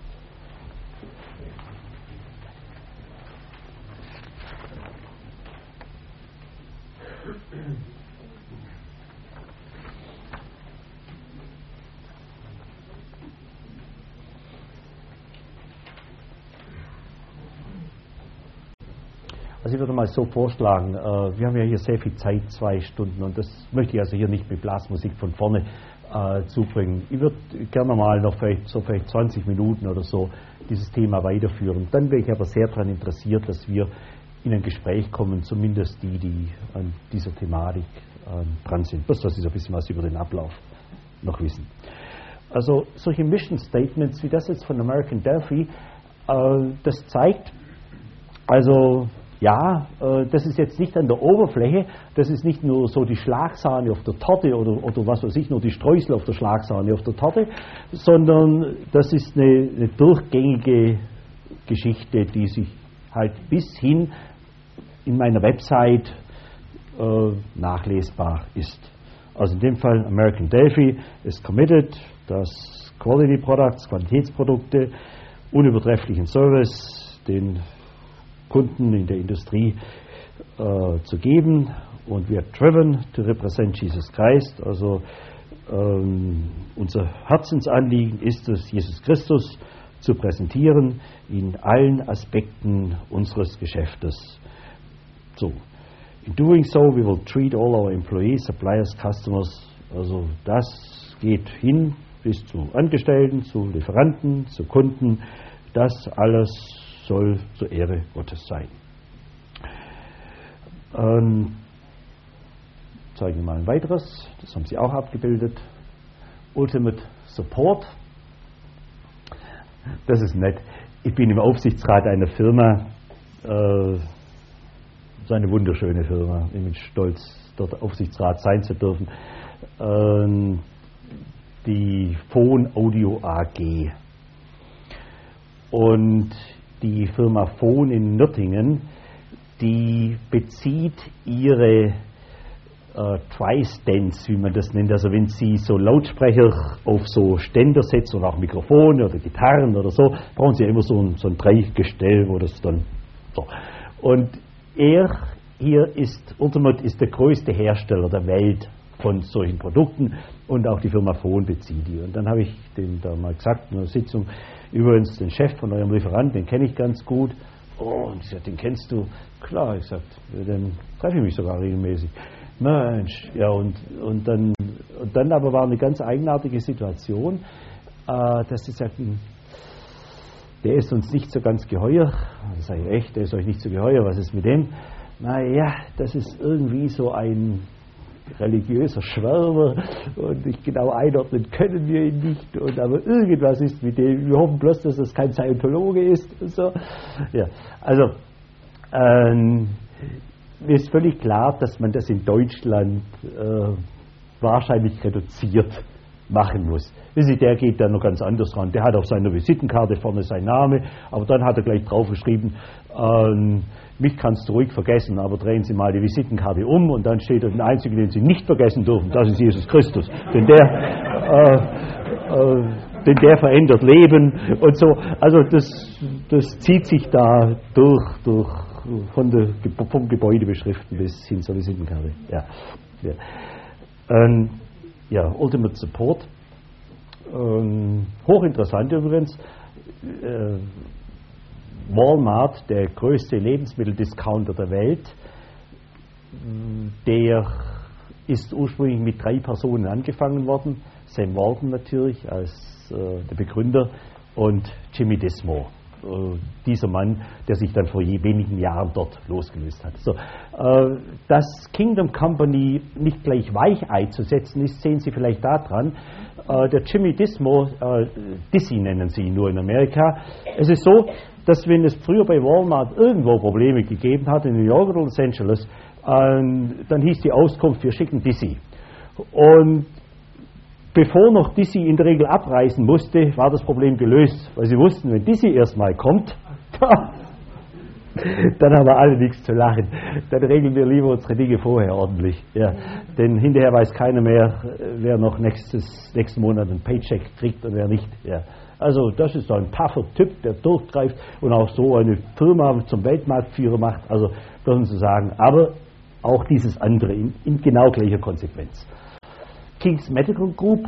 Also ich würde mal so vorschlagen, äh, wir haben ja hier sehr viel Zeit, zwei Stunden, und das möchte ich also hier nicht mit Blasmusik von vorne äh, zubringen. Ich würde gerne mal noch vielleicht so vielleicht zwanzig Minuten oder so dieses Thema weiterführen. Dann wäre ich aber sehr daran interessiert, dass wir in ein Gespräch kommen, zumindest die, die an dieser Thematik äh, dran sind. Bloß, dass Sie so ein bisschen was über den Ablauf noch wissen. Also solche Mission Statements wie das jetzt von American Delphi, äh, das zeigt, also ja, äh, das ist jetzt nicht an der Oberfläche, das ist nicht nur so die Schlagsahne auf der Torte oder, oder was weiß ich, nur die Streusel auf der Schlagsahne auf der Torte, sondern das ist eine, eine durchgängige Geschichte, die sich halt bis hin in meiner Website äh, nachlesbar ist. Also in dem Fall American Delphi ist committed, dass Quality Products, Qualitätsprodukte, unübertrefflichen Service den Kunden in der Industrie äh, zu geben, und we are driven to represent Jesus Christ. Also ähm, unser Herzensanliegen ist es, Jesus Christus zu präsentieren in allen Aspekten unseres Geschäftes. So, in doing so, we will treat all our employees, suppliers, customers. Also das geht hin bis zu Angestellten, zu Lieferanten, zu Kunden. Das alles soll zur Ehre Gottes sein. Ähm, zeige ich mal ein weiteres, das haben Sie auch abgebildet. Ultimate Support. Das ist nett. Ich bin im Aufsichtsrat einer Firma, äh, so eine wunderschöne Firma. Ich bin stolz, dort Aufsichtsrat sein zu dürfen. Ähm, die Phon Audio A G. Und die Firma Phon in Nürtingen, die bezieht ihre äh, Tri-Stands, wie man das nennt, also wenn Sie so Lautsprecher auf so Ständer setzen oder auch Mikrofone oder Gitarren oder so, brauchen Sie ja immer so ein, so ein Drei-Gestell, wo das dann so. Und er hier ist, Ultimate ist der größte Hersteller der Welt von solchen Produkten, und auch die Firma Phon bezieht die. Und dann habe ich dem da mal gesagt in einer Sitzung, übrigens den Chef von eurem Lieferanten, den kenne ich ganz gut. Oh, und ich sagte, den kennst du? Klar, ich sagte, den treffe ich mich sogar regelmäßig. Mensch, ja, und, und, dann, und dann aber war eine ganz eigenartige Situation, äh, dass sie sagten, der ist uns nicht so ganz geheuer. Da sage ich, echt, der ist euch nicht so geheuer, was ist mit dem? Naja, das ist irgendwie so ein religiöser Schwärmer, und nicht genau einordnen können wir ihn nicht, und aber irgendwas ist mit dem, wir hoffen bloß, dass das kein Scientologe ist und so. Ja, also ähm, mir ist völlig klar, dass man das in Deutschland äh, wahrscheinlich reduziert machen muss. Wissen Sie, der geht da noch ganz anders ran. Der hat auf seiner Visitenkarte vorne seinen Namen, aber dann hat er gleich drauf geschrieben, ähm, mich kannst du ruhig vergessen, aber drehen Sie mal die Visitenkarte um, und dann steht da, den einzigen, den Sie nicht vergessen dürfen, das ist Jesus Christus. Denn der, äh, äh, denn der verändert Leben und so. Also das, das zieht sich da durch, durch von der, vom Gebäudebeschriften bis hin zur Visitenkarte. Ja, ja. Ähm, ja, Ultimate Support. Ähm, hochinteressant übrigens. Äh, Walmart, der größte Lebensmitteldiscounter der Welt, der ist ursprünglich mit drei Personen angefangen worden. Sam Walton natürlich als äh, der Begründer und Jimmy Dismore, äh, dieser Mann, der sich dann vor je wenigen Jahren dort losgelöst hat. So, äh, dass Kingdom Company nicht gleich Weichei zu setzen ist, sehen Sie vielleicht daran. Äh, der Jimmy Dismore, äh, Dizzy nennen sie ihn nur in Amerika. Es ist so, dass wenn es früher bei Walmart irgendwo Probleme gegeben hat, in New York oder Los Angeles, ähm, dann hieß die Auskunft, wir schicken Dizzy. Und bevor noch Dizzy in der Regel abreisen musste, war das Problem gelöst, weil sie wussten, wenn Dizzy erstmal kommt, dann haben wir alle nichts zu lachen. Dann regeln wir lieber unsere Dinge vorher ordentlich. Ja. Denn hinterher weiß keiner mehr, wer noch nächstes, nächsten Monat einen Paycheck kriegt und wer nicht. Ja. Also das ist so ein tougher Typ, der durchgreift und auch so eine Firma zum Weltmarktführer macht. Also würden Sie sagen, aber auch dieses andere in, in genau gleicher Konsequenz. King's Medical Group.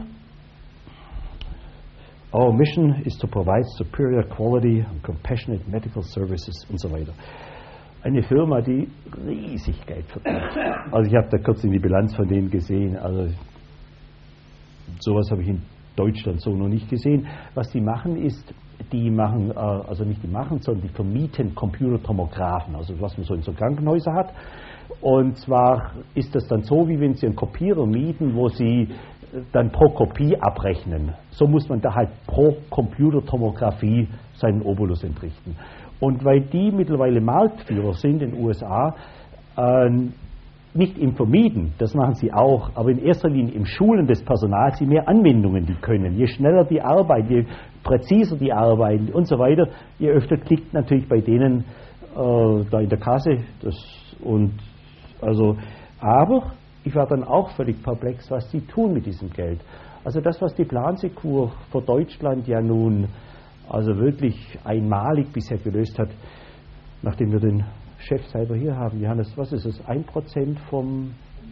Our mission is to provide superior quality and compassionate medical services und so weiter. Eine Firma, die riesig Geld verdient. Also ich habe da kurz in die Bilanz von denen gesehen. Also sowas habe ich in Deutschland so noch nicht gesehen. Was die machen ist, die machen, äh, also nicht die machen, sondern die vermieten Computertomographen, also was man so in so Krankenhäusern hat. Und zwar ist das dann so, wie wenn Sie einen Kopierer mieten, wo Sie dann pro Kopie abrechnen. So muss man da halt pro Computertomographie seinen Obolus entrichten. Und weil die mittlerweile Marktführer sind in den U S A, äh, nicht im Vermieten, das machen sie auch, aber in erster Linie im Schulen des Personals, je mehr Anwendungen die können, je schneller die Arbeit, je präziser die arbeiten und so weiter, je öfter klickt natürlich bei denen äh, da in der Kasse. Das, und also, aber ich war dann auch völlig perplex, was sie tun mit diesem Geld. Also das, was die Plansekur für Deutschland ja nun also wirklich einmalig bisher gelöst hat, nachdem wir den Chef selber hier haben, Johannes, was ist es, ein Prozent vom,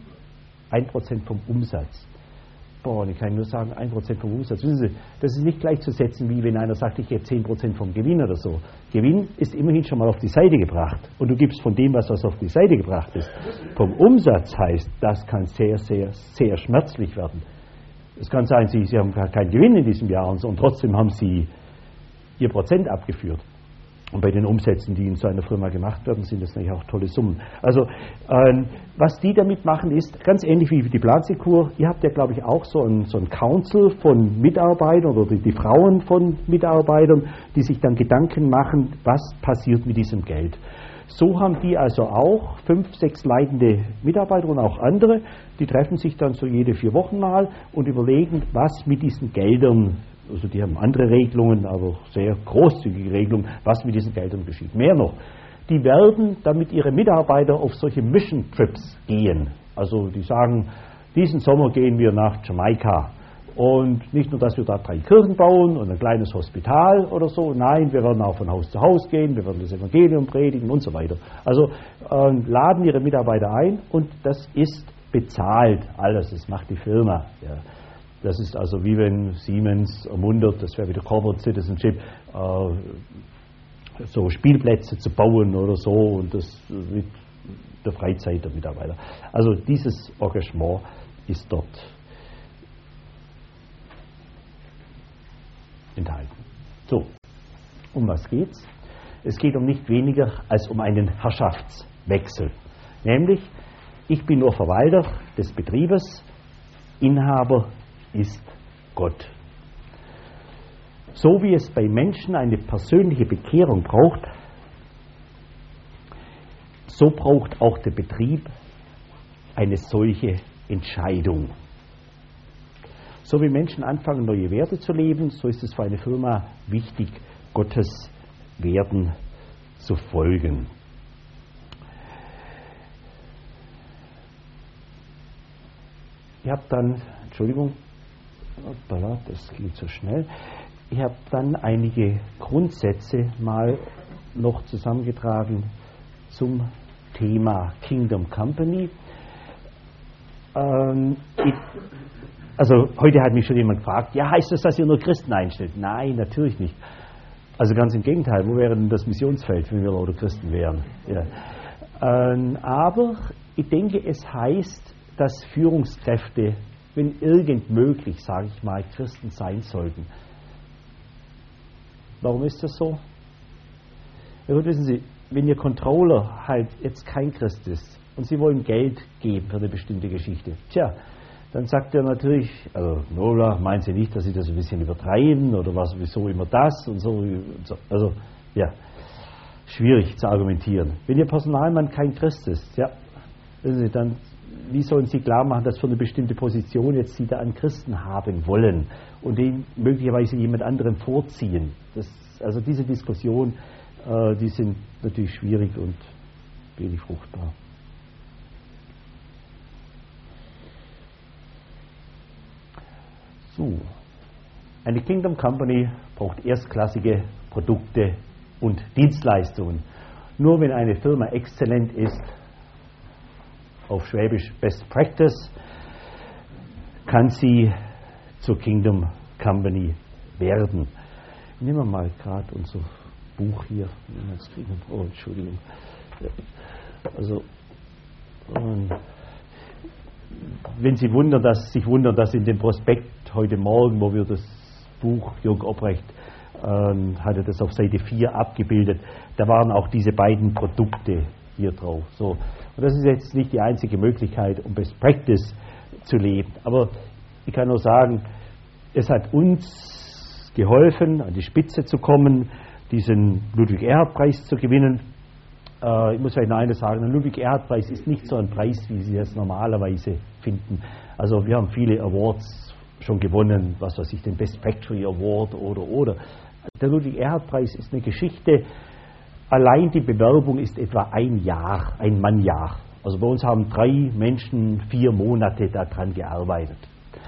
ein Prozent vom Umsatz. Boah, und ich kann nur sagen, ein Prozent vom Umsatz. Wissen Sie, das ist nicht gleichzusetzen, wie wenn einer sagt, ich gebe zehn Prozent vom Gewinn oder so. Gewinn ist immerhin schon mal auf die Seite gebracht. Und du gibst von dem, was was auf die Seite gebracht ist. Vom Umsatz heißt, das kann sehr, sehr, sehr schmerzlich werden. Es kann sein, Sie, Sie haben gar keinen Gewinn in diesem Jahr und, so, und trotzdem haben Sie Ihr Prozent abgeführt. Und bei den Umsätzen, die in so einer Firma gemacht werden, sind das natürlich auch tolle Summen. Also, ähm, was die damit machen, ist ganz ähnlich wie die Plansekur. Ihr habt ja, glaube ich, auch so ein, so ein Council von Mitarbeitern oder die, die Frauen von Mitarbeitern, die sich dann Gedanken machen, was passiert mit diesem Geld. So haben die also auch fünf, sechs leitende Mitarbeiter und auch andere, die treffen sich dann so jede vier Wochen mal und überlegen, was mit diesen Geldern, also die haben andere Regelungen, aber sehr großzügige Regelungen, was mit diesen Geldern geschieht. Mehr noch, die werden, damit ihre Mitarbeiter auf solche Mission Trips gehen. Also die sagen, diesen Sommer gehen wir nach Jamaika. Und nicht nur, dass wir da drei Kirchen bauen und ein kleines Hospital oder so, nein, wir werden auch von Haus zu Haus gehen, wir werden das Evangelium predigen und so weiter. Also äh, laden ihre Mitarbeiter ein und das ist bezahlt, alles, das macht die Firma. Ja. Das ist also wie wenn Siemens ermuntert, das wäre wieder Corporate Citizenship, äh, so Spielplätze zu bauen oder so und das mit der Freizeit der Mitarbeiter. Also dieses Engagement ist dort enthalten. So, um was geht's? Es geht um nicht weniger als um einen Herrschaftswechsel. Nämlich, ich bin nur Verwalter des Betriebes, Inhaber ist Gott. So wie es bei Menschen eine persönliche Bekehrung braucht, so braucht auch der Betrieb eine solche Entscheidung. So wie Menschen anfangen, neue Werte zu leben, so ist es für eine Firma wichtig, Gottes Werten zu folgen. Ich habe dann, Entschuldigung, das geht so schnell, ich habe dann einige Grundsätze mal noch zusammengetragen zum Thema Kingdom Company. Ähm, ich, also heute hat mich schon jemand gefragt, ja, heißt das, dass ihr nur Christen einstellt? Nein, natürlich nicht. Also ganz im Gegenteil, wo wäre denn das Missionsfeld, wenn wir lauter Christen wären? Ja. Ähm, aber ich denke, es heißt, dass Führungskräfte, wenn irgend möglich, sage ich mal, Christen sein sollten. Warum ist das so? Ja gut, wissen Sie, wenn Ihr Controller halt jetzt kein Christ ist und Sie wollen Geld geben für eine bestimmte Geschichte, tja, dann sagt er natürlich, also Nola, meinen Sie nicht, dass Sie das ein bisschen übertreiben oder was, wieso immer das und so, und so. Also, ja, schwierig zu argumentieren. Wenn Ihr Personalmann kein Christ ist, ja, wissen Sie, dann wie sollen Sie klar machen, dass für eine bestimmte Position jetzt Sie da einen Christen haben wollen und den möglicherweise jemand anderen vorziehen? Das, also diese Diskussion, äh, die sind natürlich schwierig und wenig fruchtbar. So, eine Kingdom Company braucht erstklassige Produkte und Dienstleistungen. Nur wenn eine Firma exzellent ist, auf Schwäbisch Best Practice, kann sie zur Kingdom Company werden. Nehmen wir mal gerade unser Buch hier. Oh, Entschuldigung. Also, wenn Sie wundern, dass, sich wundern, dass in dem Prospekt heute Morgen, wo wir das Buch Jürgen Obrecht äh, hatte das auf Seite vier abgebildet, da waren auch diese beiden Produkte hier drauf. So. Und das ist jetzt nicht die einzige Möglichkeit, um Best Practice zu leben. Aber ich kann nur sagen, es hat uns geholfen, an die Spitze zu kommen, diesen Ludwig-Erhard-Preis zu gewinnen. Äh, ich muss vielleicht noch eines sagen, der Ludwig-Erhard-Preis ist nicht so ein Preis, wie Sie es normalerweise finden. Also wir haben viele Awards schon gewonnen, was weiß ich, den Best Factory Award oder, oder. Der Ludwig-Erhard-Preis ist eine Geschichte, allein die Bewerbung ist etwa ein Jahr, ein Mannjahr. Also bei uns haben drei Menschen vier Monate daran gearbeitet.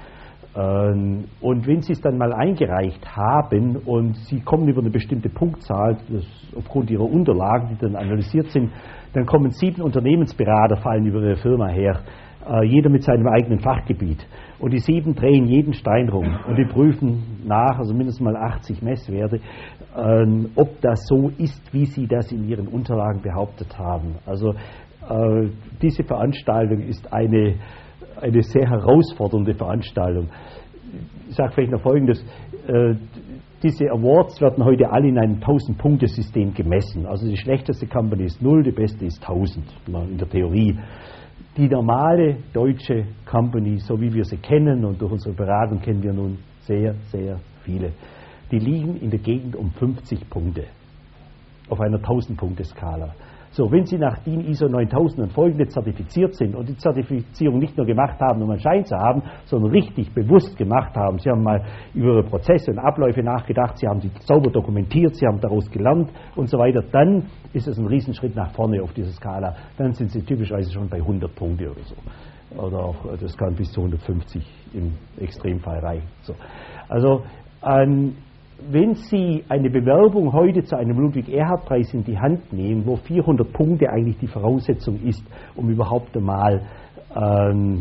Und wenn Sie es dann mal eingereicht haben und Sie kommen über eine bestimmte Punktzahl, das aufgrund Ihrer Unterlagen, die dann analysiert sind, dann kommen sieben Unternehmensberater, fallen über Ihre Firma her, jeder mit seinem eigenen Fachgebiet. Und die sieben drehen jeden Stein rum und die prüfen nach, also mindestens mal achtzig Messwerte, ähm, ob das so ist, wie Sie das in Ihren Unterlagen behauptet haben. Also äh, diese Veranstaltung ist eine, eine sehr herausfordernde Veranstaltung. Ich sage vielleicht noch Folgendes, äh, diese Awards werden heute alle in einem tausend-Punkte-System gemessen. Also die schlechteste Company ist null, die beste ist tausend in der Theorie. Die normale deutsche Company, so wie wir sie kennen, und durch unsere Beratung kennen wir nun sehr, sehr viele, die liegen in der Gegend um fünfzig Punkte auf einer tausend-Punkte-Skala. So, wenn Sie nach DIN ISO neuntausend und folgende zertifiziert sind und die Zertifizierung nicht nur gemacht haben, um einen Schein zu haben, sondern richtig bewusst gemacht haben, Sie haben mal über Ihre Prozesse und Abläufe nachgedacht, Sie haben sie sauber dokumentiert, Sie haben daraus gelernt und so weiter, dann ist es ein Riesenschritt nach vorne auf dieser Skala. Dann sind Sie typischerweise schon bei hundert Punkte oder so. Oder auch, das kann bis zu hundertfünfzig im Extremfall reichen. So. Also, ähm, wenn Sie eine Bewerbung heute zu einem Ludwig-Erhard-Preis in die Hand nehmen, wo vierhundert Punkte eigentlich die Voraussetzung ist, um überhaupt einmal, ähm,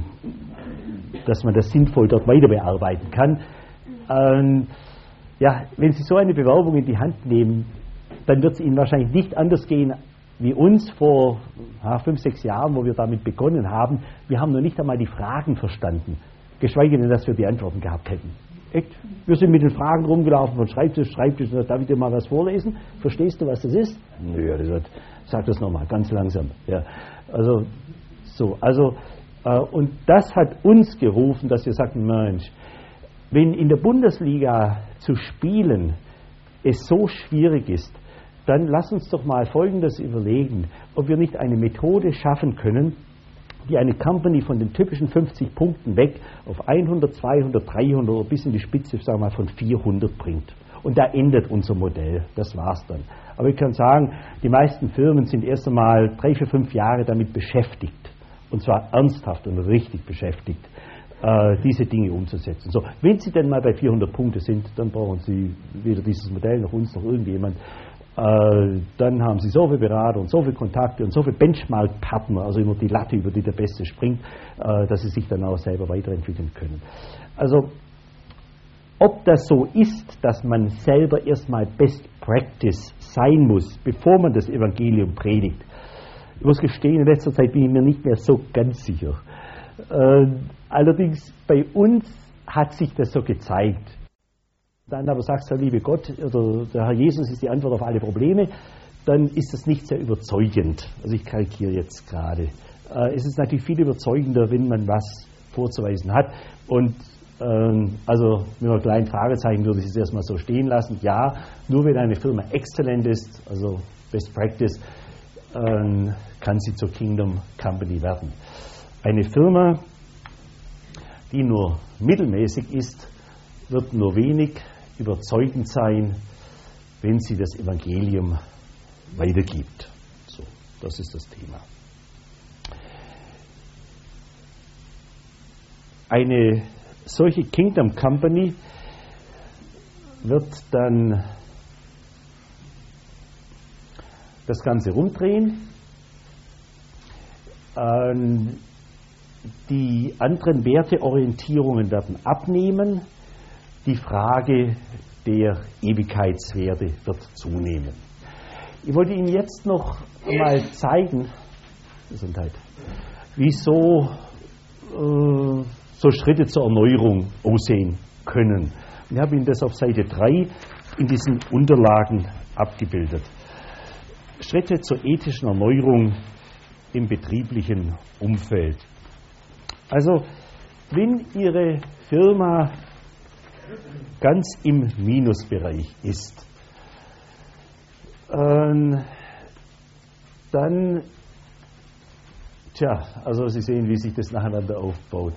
dass man das sinnvoll dort weiter bearbeiten kann, ähm, ja, wenn Sie so eine Bewerbung in die Hand nehmen, dann wird es Ihnen wahrscheinlich nicht anders gehen wie uns vor ja, fünf, sechs Jahren, wo wir damit begonnen haben. Wir haben noch nicht einmal die Fragen verstanden, geschweige denn, dass wir die Antworten gehabt hätten. Echt? Wir sind mit den Fragen rumgelaufen von Schreibtisch, Schreibtisch, darf ich dir mal was vorlesen? Verstehst du, was das ist? Nö, das hat, sag das nochmal, ganz langsam. Ja. Also, so, also, äh, und das hat uns gerufen, dass wir sagten, Mensch, wenn in der Bundesliga zu spielen es so schwierig ist, dann lass uns doch mal Folgendes überlegen, ob wir nicht eine Methode schaffen können, die eine Company von den typischen fünfzig Punkten weg auf hundert, zweihundert, dreihundert oder bis in die Spitze, sagen wir mal, von vierhundert bringt. Und da endet unser Modell. Das war's dann. Aber ich kann sagen, die meisten Firmen sind erst einmal drei, vier, fünf Jahre damit beschäftigt. Und zwar ernsthaft und richtig beschäftigt, äh, diese Dinge umzusetzen. So, wenn Sie denn mal bei vierhundert Punkte sind, dann brauchen Sie weder dieses Modell noch uns noch irgendjemand. Äh, dann haben Sie so viele Berater und so viele Kontakte und so viele Benchmark-Partner, also immer die Latte, über die der Beste springt, äh, dass Sie sich dann auch selber weiterentwickeln können. Also, ob das so ist, dass man selber erstmal Best Practice sein muss, bevor man das Evangelium predigt. Ich muss gestehen, in letzter Zeit bin ich mir nicht mehr so ganz sicher. Äh, allerdings bei uns hat sich das so gezeigt. Dann aber sagst du, liebe Gott, oder der Herr Jesus ist die Antwort auf alle Probleme, dann ist das nicht sehr überzeugend. Also ich karikiere jetzt gerade. Äh, es ist natürlich viel überzeugender, wenn man was vorzuweisen hat. Und ähm, also mit einem kleinen Fragezeichen würde ich es erstmal so stehen lassen. Ja, nur wenn eine Firma exzellent ist, also Best Practice, ähm, kann sie zur Kingdom Company werden. Eine Firma, die nur mittelmäßig ist, wird nur wenig überzeugend sein, wenn sie das Evangelium weitergibt. So, das ist das Thema. Eine solche Kingdom Company wird dann das Ganze rumdrehen. Ähm, die anderen Werteorientierungen werden abnehmen. Die Frage der Ewigkeitswerte wird zunehmen. Ich wollte Ihnen jetzt noch mal zeigen, Gesundheit, wieso äh, so Schritte zur Erneuerung aussehen können. Und ich habe Ihnen das auf Seite drei in diesen Unterlagen abgebildet. Schritte zur ethischen Erneuerung im betrieblichen Umfeld. Also, wenn Ihre Firma ganz im Minusbereich ist, ähm, dann, tja, also Sie sehen, wie sich das nacheinander aufbaut.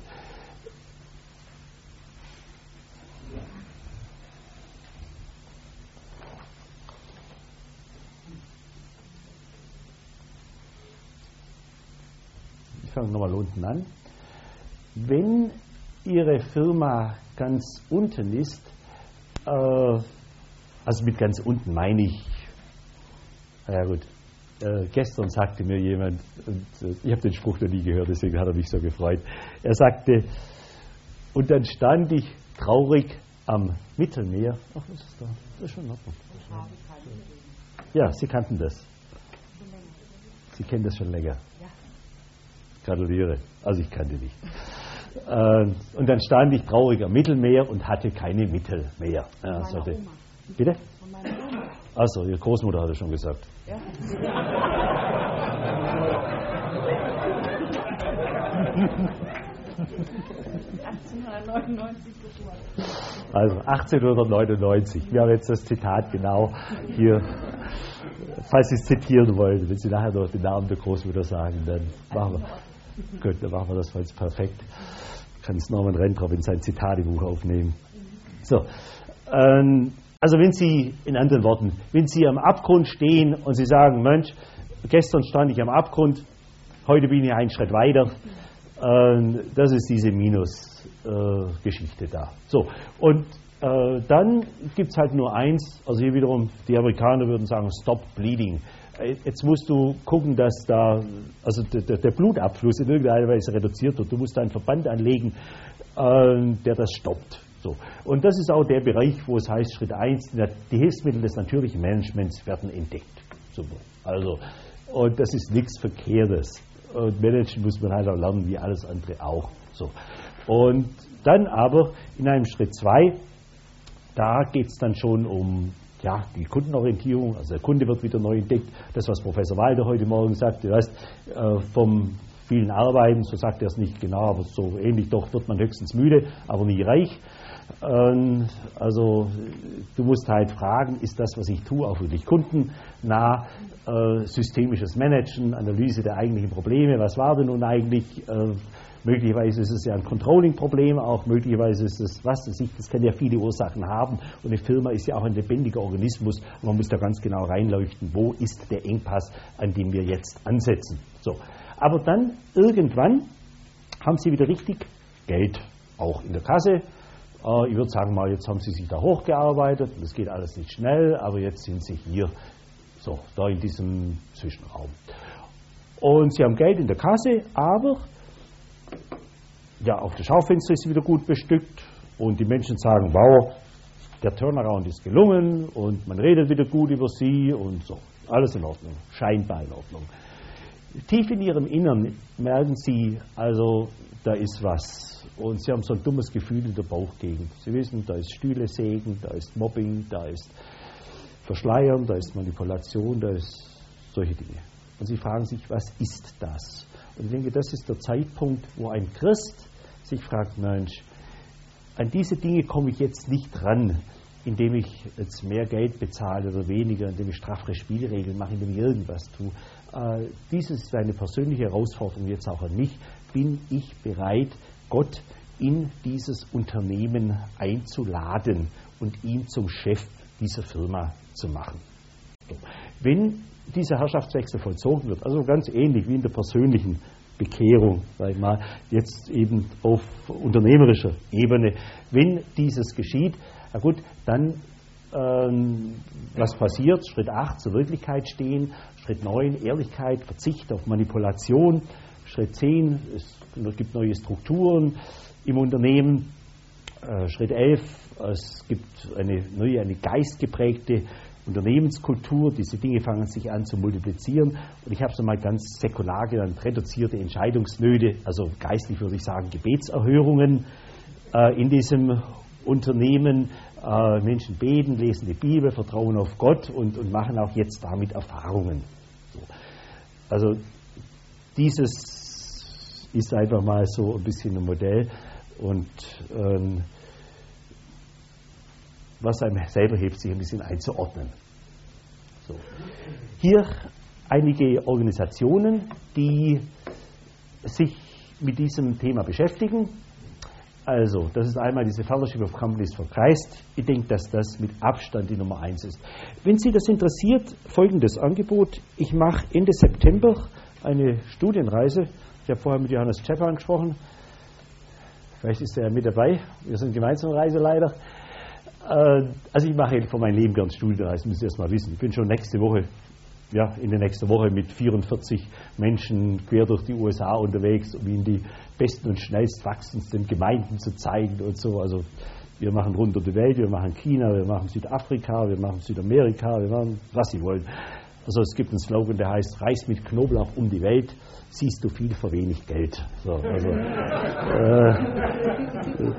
Ich fange nochmal unten an. Wenn Ihre Firma ganz unten ist, äh, also mit ganz unten meine ich, ja gut, äh, gestern sagte mir jemand, und äh, ich habe den Spruch noch nie gehört, deswegen hat er mich so gefreut, er sagte, und dann stand ich traurig am Mittelmeer. Ach, was ist da? Das ist schon in Ordnung. Ja, Sie kannten das. Sie kennen das schon länger. Gratuliere. Also ich kannte nicht. Äh, und dann stand ich traurig am Mittelmeer und hatte keine Mittel mehr. Ja, so die, bitte? Von meiner Oma. Achso, Ihre Großmutter hat es schon gesagt. Ja. achtzehnhundertneunundneunzig geboren. Also achtzehnhundertneunundneunzig. Wir haben jetzt das Zitat genau hier. Falls Sie es zitieren wollen, wenn Sie nachher noch den Namen der Großmutter sagen, dann machen wir, gut, dann machen wir das jetzt perfekt. Kann es Norman Rentrop in sein Zitatebuch aufnehmen. So, ähm, also wenn Sie, in anderen Worten, wenn Sie am Abgrund stehen und Sie sagen, Mensch, gestern stand ich am Abgrund, heute bin ich einen Schritt weiter, ähm, das ist diese Minus-Geschichte äh, da. So, und äh, dann gibt es halt nur eins, also hier wiederum, die Amerikaner würden sagen, stop bleeding. Jetzt musst du gucken, dass da, also der, der Blutabfluss in irgendeiner Weise reduziert wird. Du musst da einen Verband anlegen, äh, der das stoppt. So. Und das ist auch der Bereich, wo es heißt, Schritt eins, die Hilfsmittel des natürlichen Managements werden entdeckt. Super. Also, und das ist nichts Verkehrtes. Und managen muss man halt auch lernen, wie alles andere auch. So. Und dann aber in einem Schritt zwei, da geht es dann schon um ja, die Kundenorientierung, also der Kunde wird wieder neu entdeckt. Das, was Professor Walter heute Morgen sagte, weißt, äh, vom vielen Arbeiten, so sagt er es nicht genau, aber so ähnlich, doch wird man höchstens müde, aber nie reich. Ähm, also du musst halt fragen, ist das, was ich tue, auch wirklich kundennah, äh, systemisches Managen, Analyse der eigentlichen Probleme, was war denn nun eigentlich, äh, möglicherweise ist es ja ein Controlling-Problem, auch möglicherweise ist es, was weiß ich, das kann ja viele Ursachen haben und eine Firma ist ja auch ein lebendiger Organismus und man muss da ganz genau reinleuchten, wo ist der Engpass, an dem wir jetzt ansetzen. So. Aber dann irgendwann haben Sie wieder richtig Geld, auch in der Kasse. Äh, ich würde sagen mal, jetzt haben Sie sich da hochgearbeitet, das geht alles nicht schnell, aber jetzt sind Sie hier, so, da in diesem Zwischenraum. Und Sie haben Geld in der Kasse, aber ja, auf der Schaufenster ist sie wieder gut bestückt und die Menschen sagen, wow, der Turnaround ist gelungen und man redet wieder gut über sie und so. Alles in Ordnung, scheinbar in Ordnung. Tief in ihrem Innern merken sie, also da ist was und sie haben so ein dummes Gefühl in der Bauchgegend. Sie wissen, da ist Stühle sägen, da ist Mobbing, da ist Verschleiern, da ist Manipulation, da ist solche Dinge. Und sie fragen sich, was ist das? Und ich denke, das ist der Zeitpunkt, wo ein Christ sich fragt, Mensch, an diese Dinge komme ich jetzt nicht ran, indem ich jetzt mehr Geld bezahle oder weniger, indem ich straffere Spielregeln mache, indem ich irgendwas tue. Äh, dies ist eine persönliche Herausforderung jetzt auch an mich. Bin ich bereit, Gott in dieses Unternehmen einzuladen und ihn zum Chef dieser Firma zu machen? Wenn dieser Herrschaftswechsel vollzogen wird, also ganz ähnlich wie in der persönlichen Bekehrung, sag ich mal, jetzt eben auf unternehmerischer Ebene, wenn dieses geschieht, na gut, dann ähm, was passiert? Schritt acht, zur Wirklichkeit stehen, Schritt neun, Ehrlichkeit, Verzicht auf Manipulation, Schritt zehn, es gibt neue Strukturen im Unternehmen, äh, Schritt elf, es gibt eine neue, eine geistgeprägte Unternehmenskultur, diese Dinge fangen sich an zu multiplizieren und ich habe es mal ganz säkular genannt, reduzierte Entscheidungsnöte, also geistlich würde ich sagen Gebetserhörungen äh, in diesem Unternehmen. Äh, Menschen beten, lesen die Bibel, vertrauen auf Gott und, und machen auch jetzt damit Erfahrungen. So. Also dieses ist einfach mal so ein bisschen ein Modell und ähm, was einem selber hilft, sich ein bisschen einzuordnen. So. Hier einige Organisationen, die sich mit diesem Thema beschäftigen. Also, das ist einmal diese Fellowship of Companies for Christ. Ich denke, dass das mit Abstand die Nummer eins ist. Wenn Sie das interessiert, folgendes Angebot. Ich mache Ende September eine Studienreise. Ich habe vorher mit Johannes Czeppan gesprochen. Vielleicht ist er mit dabei. Wir sind gemeinsam Reiseleiter. Also ich mache von meinem Leben gern Studienreisen, müssen Sie erst mal wissen. Ich bin schon nächste Woche, ja, in der nächsten Woche mit vierundvierzig Menschen quer durch die U S A unterwegs, um Ihnen die besten und schnellst wachsendsten Gemeinden zu zeigen und so. Also wir machen rund um die Welt, wir machen China, wir machen Südafrika, wir machen Südamerika, wir machen was Sie wollen. Also es gibt einen Slogan, der heißt, reis mit Knoblauch um die Welt, siehst du viel für wenig Geld. So, also, äh,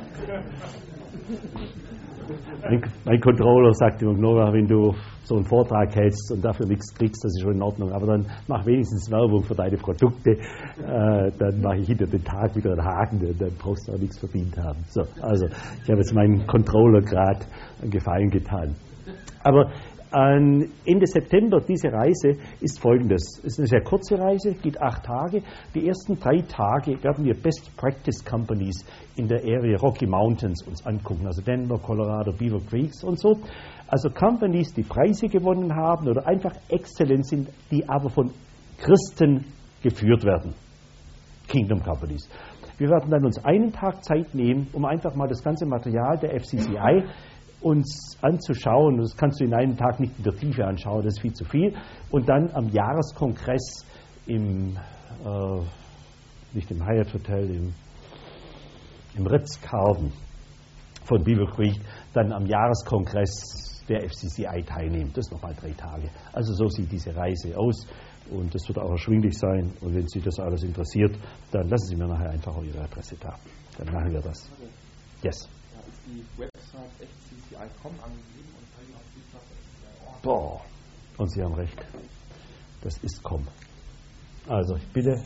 Mein, mein Controller sagt immer, Nora, wenn du so einen Vortrag hältst und dafür nichts kriegst, das ist schon in Ordnung, aber dann mach wenigstens Werbung für deine Produkte, äh, dann mache ich hinter den Tag wieder einen Haken und dann brauchst du auch nichts verdient haben. So, also ich habe jetzt meinen Controller gerade einen Gefallen getan. Aber ähm, Ende September, diese Reise ist folgendes. Es ist eine sehr kurze Reise, geht acht Tage. Die ersten drei Tage werden wir Best Practice Companies in der Area Rocky Mountains uns angucken, also Denver, Colorado, Beaver Creeks und so. Also Companies, die Preise gewonnen haben oder einfach exzellent sind, die aber von Christen geführt werden. Kingdom Companies. Wir werden dann uns einen Tag Zeit nehmen, um einfach mal das ganze Material der F C C I uns anzuschauen. Das kannst du in einem Tag nicht in der Tiefe anschauen, das ist viel zu viel. Und dann am Jahreskongress im, äh, nicht im Hyatt Hotel, im, im Ritz-Carlton von Beaver Creek, dann am Jahreskongress der F C C I teilnehmen. Das nochmal drei Tage. Also so sieht diese Reise aus und das wird auch erschwinglich sein. Und wenn Sie das alles interessiert, dann lassen Sie mir nachher einfach auch Ihre Adresse da. Dann machen wir das. Yes.
Da ist die Website F C C I Punkt com angegeben und dann auf die Sache.
Boah. Und Sie haben recht. Das ist com. Also ich bitte,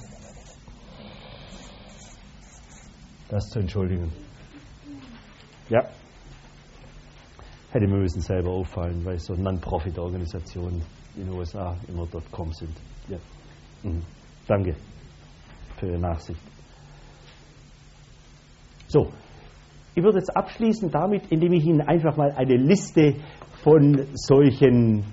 das zu entschuldigen. Ja. Hätte mir müssen selber auffallen, weil so Non-Profit-Organisationen in den U S A immer .com sind. Ja. Mhm. Danke für Ihre Nachsicht. So, ich würde jetzt abschließen damit, indem ich Ihnen einfach mal eine Liste von solchen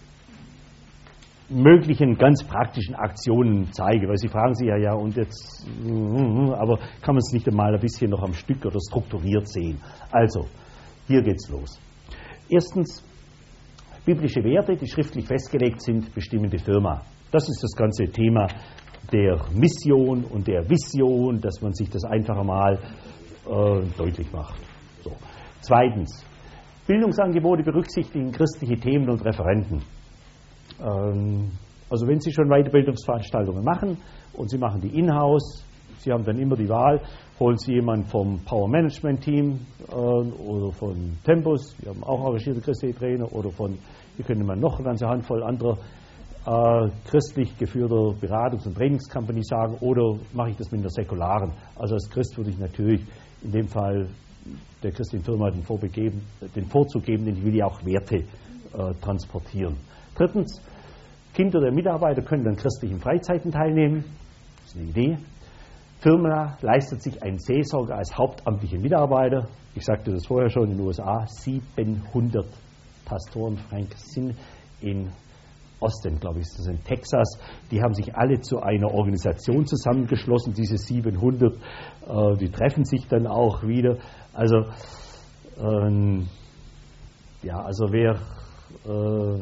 möglichen ganz praktischen Aktionen zeige, weil Sie fragen sich ja, ja, und jetzt, aber kann man es nicht einmal ein bisschen noch am Stück oder strukturiert sehen. Also, hier geht's los. Erstens, biblische Werte, die schriftlich festgelegt sind, bestimmen die Firma. Das ist das ganze Thema der Mission und der Vision, dass man sich das einfach mal äh, deutlich macht. So. Zweitens, Bildungsangebote berücksichtigen christliche Themen und Referenten. Ähm, also wenn Sie schon Weiterbildungsveranstaltungen machen und Sie machen die in-house, Sie haben dann immer die Wahl, holen Sie jemanden vom Power Management Team äh, oder von Tempus, wir haben auch engagierte christliche Trainer, oder von, wir können immer noch eine ganze Handvoll anderer äh, christlich geführter Beratungs- und Trainingscompanies sagen, oder mache ich das mit einer säkularen. Also als Christ würde ich natürlich in dem Fall der christlichen Firma den, Vorbegeben, den Vorzug geben, denn ich will ja auch Werte äh, transportieren. Drittens, Kinder der Mitarbeiter können an christlichen Freizeiten teilnehmen. Das ist eine Idee. Firma leistet sich einen Seelsorger als hauptamtliche Mitarbeiter. Ich sagte das vorher schon, in den U S A siebenhundert Pastoren, Frank, sind in Austin, glaube ich, das ist in Texas. Die haben sich alle zu einer Organisation zusammengeschlossen, diese siebenhundert. Äh, die treffen sich dann auch wieder. Also, ähm, ja, also wer... Äh,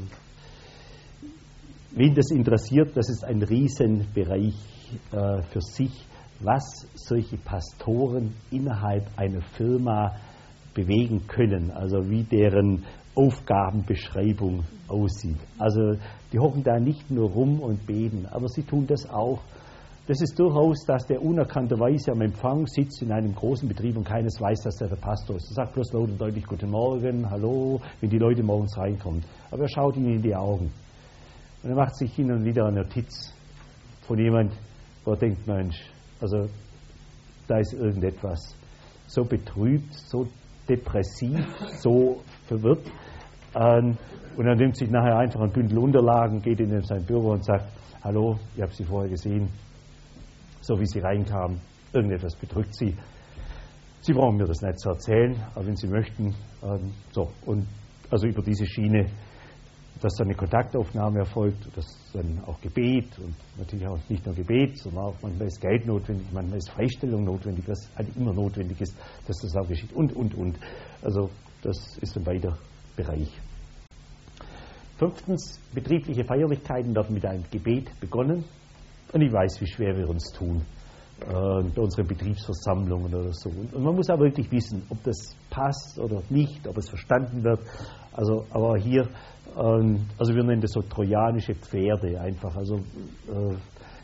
Wen das interessiert, das ist ein Riesenbereich äh, für sich, was solche Pastoren innerhalb einer Firma bewegen können, also wie deren Aufgabenbeschreibung aussieht. Also die hocken da nicht nur rum und beten, aber sie tun das auch. Das ist durchaus, dass der unerkannterweise am Empfang sitzt in einem großen Betrieb und keines weiß, dass der der Pastor ist. Er sagt bloß laut und deutlich Guten Morgen, Hallo, wenn die Leute morgens reinkommen. Aber er schaut ihnen in die Augen. Und er macht sich hin und wieder eine Notiz von jemand, wo er denkt, Mensch, also da ist irgendetwas so betrübt, so depressiv, so verwirrt. Ähm, und er nimmt sich nachher einfach ein Bündel Unterlagen, geht in sein Büro und sagt, hallo, ich habe Sie vorher gesehen, so wie Sie reinkamen, irgendetwas bedrückt Sie. Sie brauchen mir das nicht zu erzählen, aber wenn Sie möchten, ähm, so. Und also über diese Schiene, dass dann eine Kontaktaufnahme erfolgt, dass dann auch Gebet und natürlich auch nicht nur Gebet, sondern auch manchmal ist Geld notwendig, manchmal ist Freistellung notwendig, was halt immer notwendig ist, dass das auch geschieht und, und, und. Also das ist ein weiter Bereich. Fünftens, betriebliche Feierlichkeiten werden mit einem Gebet begonnen. Und ich weiß, wie schwer wir uns tun äh, bei unseren Betriebsversammlungen oder so. Und, und man muss auch wirklich wissen, ob das passt oder nicht, ob es verstanden wird. Also, aber hier, ähm, also wir nennen das so trojanische Pferde einfach. Also äh,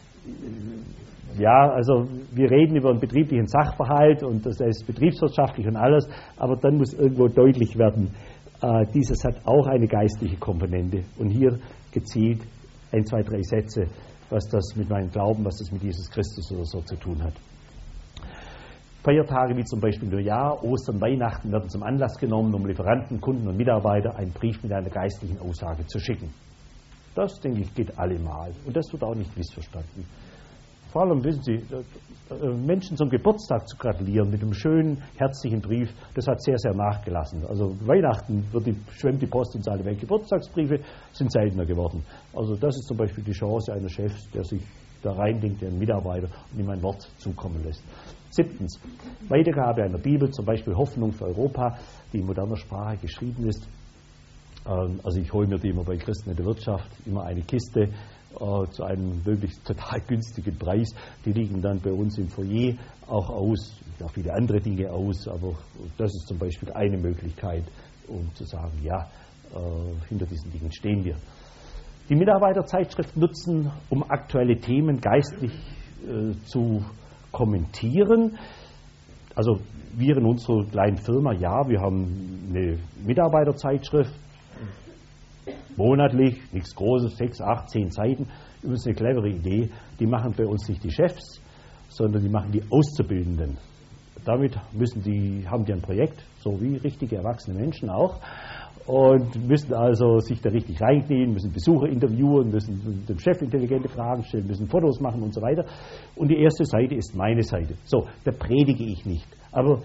ja, also wir reden über einen betrieblichen Sachverhalt und das ist betriebswirtschaftlich und alles, aber dann muss irgendwo deutlich werden, äh, dieses hat auch eine geistliche Komponente. Und hier gezielt ein, zwei, drei Sätze, was das mit meinem Glauben, was das mit Jesus Christus oder so zu tun hat. Feiertage wie zum Beispiel Neujahr, Ostern, Weihnachten werden zum Anlass genommen, um Lieferanten, Kunden und Mitarbeiter einen Brief mit einer geistlichen Aussage zu schicken. Das, denke ich, geht allemal. Und das wird auch nicht missverstanden. Vor allem, wissen Sie, Menschen zum Geburtstag zu gratulieren mit einem schönen, herzlichen Brief, das hat sehr, sehr nachgelassen. Also Weihnachten wird die, schwemmt die Post ins alle Welt. Geburtstagsbriefe sind seltener geworden. Also das ist zum Beispiel die Chance eines Chefs, der sich da reindenkt, den Mitarbeiter und ihm ein Wort zukommen lässt. Siebtens, Weitergabe einer Bibel, zum Beispiel Hoffnung für Europa, die in moderner Sprache geschrieben ist. Also ich hole mir die immer bei Christen in der Wirtschaft, immer eine Kiste äh, zu einem wirklich total günstigen Preis. Die liegen dann bei uns im Foyer auch aus, ja, viele andere Dinge aus, aber das ist zum Beispiel eine Möglichkeit, um zu sagen, ja, äh, hinter diesen Dingen stehen wir. Die Mitarbeiterzeitschrift nutzen, um aktuelle Themen geistlich äh, zu kommentieren. Also wir in unserer kleinen Firma, ja, wir haben eine Mitarbeiterzeitschrift, monatlich, nichts Großes, sechs, acht, zehn Seiten. Übrigens eine clevere Idee, die machen bei uns nicht die Chefs, sondern die machen die Auszubildenden. Damit müssen die, haben die ein Projekt, so wie richtige erwachsene Menschen auch, und müssen also sich da richtig reinknien, müssen Besucher interviewen, müssen dem Chef intelligente Fragen stellen, müssen Fotos machen und so weiter. Und die erste Seite ist meine Seite. So, da predige ich nicht. Aber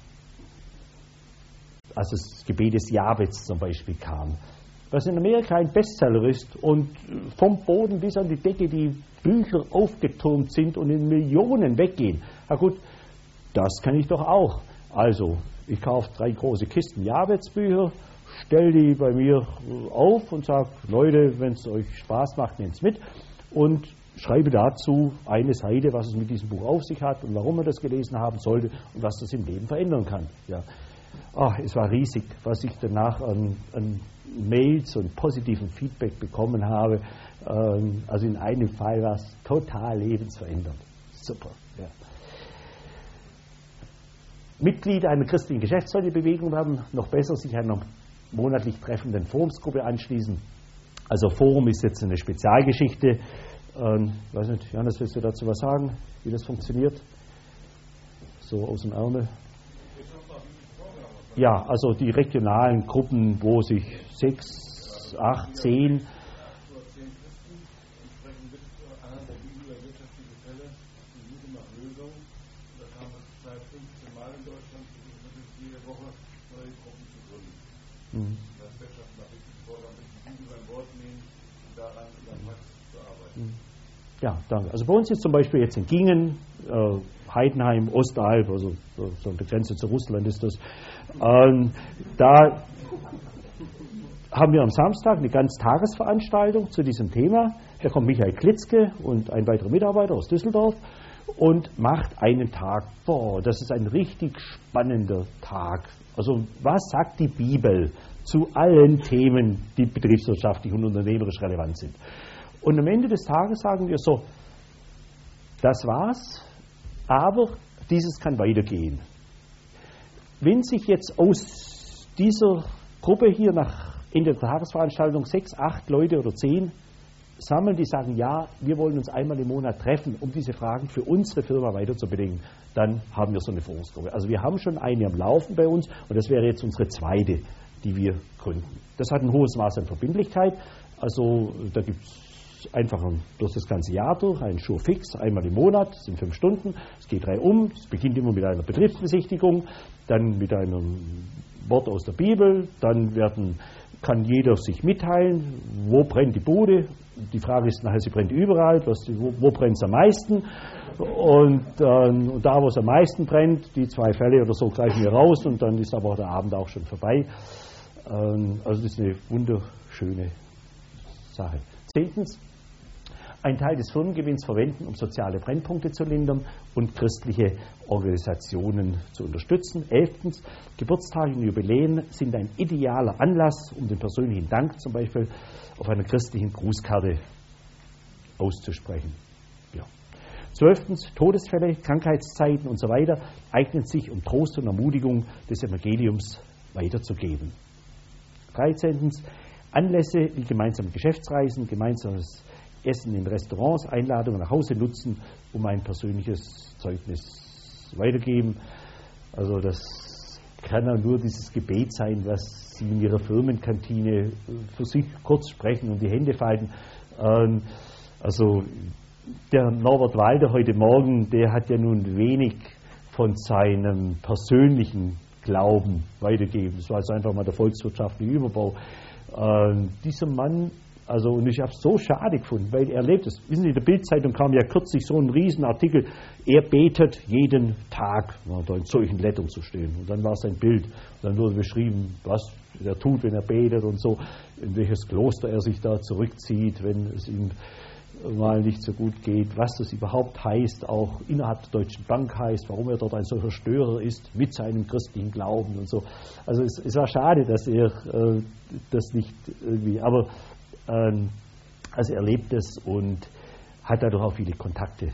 als das Gebet des Jabez zum Beispiel kam, was in Amerika ein Bestseller ist und vom Boden bis an die Decke die Bücher aufgetürmt sind und in Millionen weggehen. Na gut, das kann ich doch auch. Also, ich kaufe drei große Kisten Jabez-Bücher, stelle die bei mir auf und sage, Leute, wenn es euch Spaß macht, nehmt es mit und schreibe dazu eine Seite, was es mit diesem Buch auf sich hat und warum man das gelesen haben sollte und was das im Leben verändern kann. Ja. Ach, es war riesig, was ich danach an, an Mails und positiven Feedback bekommen habe. Ähm, also in einem Fall war es total lebensverändernd. Super. Ja. Mitglied einer christlichen Geschäftsleute-Bewegung werden, noch besser sich einer monatlich treffenden Forumsgruppe anschließen. Also Forum ist jetzt eine Spezialgeschichte. Ähm, ich weiß nicht, Johannes, willst du dazu was sagen, wie das funktioniert? So aus dem Ärmel. Ja, also die regionalen Gruppen, wo sich sechs, acht, zehn Mhm. Ja, danke. Also bei uns ist zum Beispiel jetzt in Gingen, äh, Heidenheim, Ostalb, also so, so an der Grenze zu Russland ist das. Ähm, da haben wir am Samstag eine Ganztagesveranstaltung zu diesem Thema. Da kommt Michael Klitzke und ein weiterer Mitarbeiter aus Düsseldorf und macht einen Tag. Boah, das ist ein richtig spannender Tag. Also was sagt die Bibel zu allen Themen, die betriebswirtschaftlich und unternehmerisch relevant sind? Und am Ende des Tages sagen wir so, das war's, aber dieses kann weitergehen. Wenn sich jetzt aus dieser Gruppe hier nach Ende der Tagesveranstaltung sechs, acht Leute oder zehn sammeln, die sagen, ja, wir wollen uns einmal im Monat treffen, um diese Fragen für unsere Firma weiter zu belegen, dann haben wir so eine Führungsgruppe. Also wir haben schon eine am Laufen bei uns und das wäre jetzt unsere zweite, die wir gründen. Das hat ein hohes Maß an Verbindlichkeit, also da gibt es einfach durch das ganze Jahr durch einen Sure Fix, einmal im Monat, das sind fünf Stunden, es geht drei um, es beginnt immer mit einer Betriebsbesichtigung, dann mit einem Wort aus der Bibel, dann werden, kann jeder sich mitteilen, wo brennt die Bude. Die Frage ist nachher, sie brennt überall, was, wo, wo brennt es am meisten? Und, ähm, und da, wo es am meisten brennt, die zwei Fälle oder so greifen wir raus und dann ist aber der Abend auch schon vorbei. Ähm, also das ist eine wunderschöne Sache. Zehntens, einen Teil des Firmengewinns verwenden, um soziale Brennpunkte zu lindern und christliche Organisationen zu unterstützen. Elftens, Geburtstage und Jubiläen sind ein idealer Anlass, um den persönlichen Dank zum Beispiel auf einer christlichen Grußkarte auszusprechen. Ja. Zwölftens, Todesfälle, Krankheitszeiten und so weiter eignen sich, um Trost und Ermutigung des Evangeliums weiterzugeben. dreizehntens, Anlässe wie gemeinsame Geschäftsreisen, gemeinsames Essen in Restaurants, Einladungen nach Hause nutzen, um ein persönliches Zeugnis weitergeben. Also das kann ja nur dieses Gebet sein, was Sie in Ihrer Firmenkantine für sich kurz sprechen und die Hände falten. Ähm, also der Norbert Walder heute Morgen, der hat ja nun wenig von seinem persönlichen Glauben weitergegeben. Das war jetzt einfach mal der volkswirtschaftliche Überbau. Ähm, dieser Mann, also, und ich habe es so schade gefunden, weil er lebt es. Wissen Sie, in der Bildzeitung kam ja kürzlich so ein Riesenartikel, er betet jeden Tag, na, da in solchen Lettern zu stehen. Und dann war es ein Bild. Und dann wurde beschrieben, was er tut, wenn er betet und so, in welches Kloster er sich da zurückzieht, wenn es ihm mal nicht so gut geht, was das überhaupt heißt, auch innerhalb der Deutschen Bank heißt, warum er dort ein solcher Störer ist mit seinem christlichen Glauben und so. Also es, es war schade, dass er äh, das nicht irgendwie, aber ähm, also er lebt es und hat dadurch auch viele Kontakte.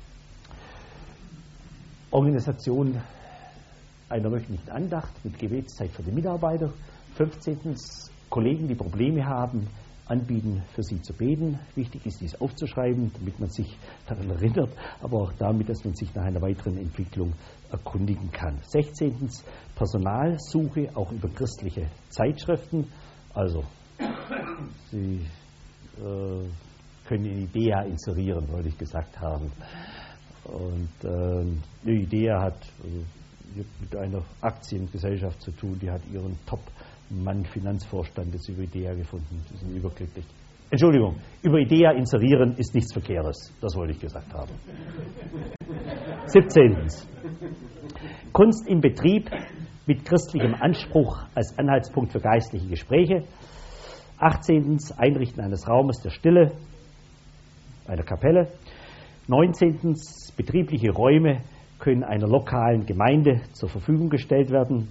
Organisation einer wöchentlichen Andacht mit Gebetszeit für die Mitarbeiter. fünfzehntens Kollegen, die Probleme haben, anbieten, für sie zu beten. Wichtig ist, dies aufzuschreiben, damit man sich daran erinnert, aber auch damit, dass man sich nach einer weiteren Entwicklung erkundigen kann. sechzehntens Personalsuche, auch über christliche Zeitschriften. Also, Sie äh, können in IDEA inserieren, wollte ich gesagt haben. Und äh, die IDEA hat also, mit einer Aktiengesellschaft zu tun, die hat ihren Top-Mann Finanzvorstand jetzt über IDEA gefunden. Die sind überglücklich. Entschuldigung, über IDEA inserieren ist nichts Verkehres. Das wollte ich gesagt haben. siebzehntens Kunst im Betrieb mit christlichem Anspruch als Anhaltspunkt für geistliche Gespräche. achtzehntens Einrichten eines Raumes der Stille, einer Kapelle. neunzehntens Betriebliche Räume können einer lokalen Gemeinde zur Verfügung gestellt werden.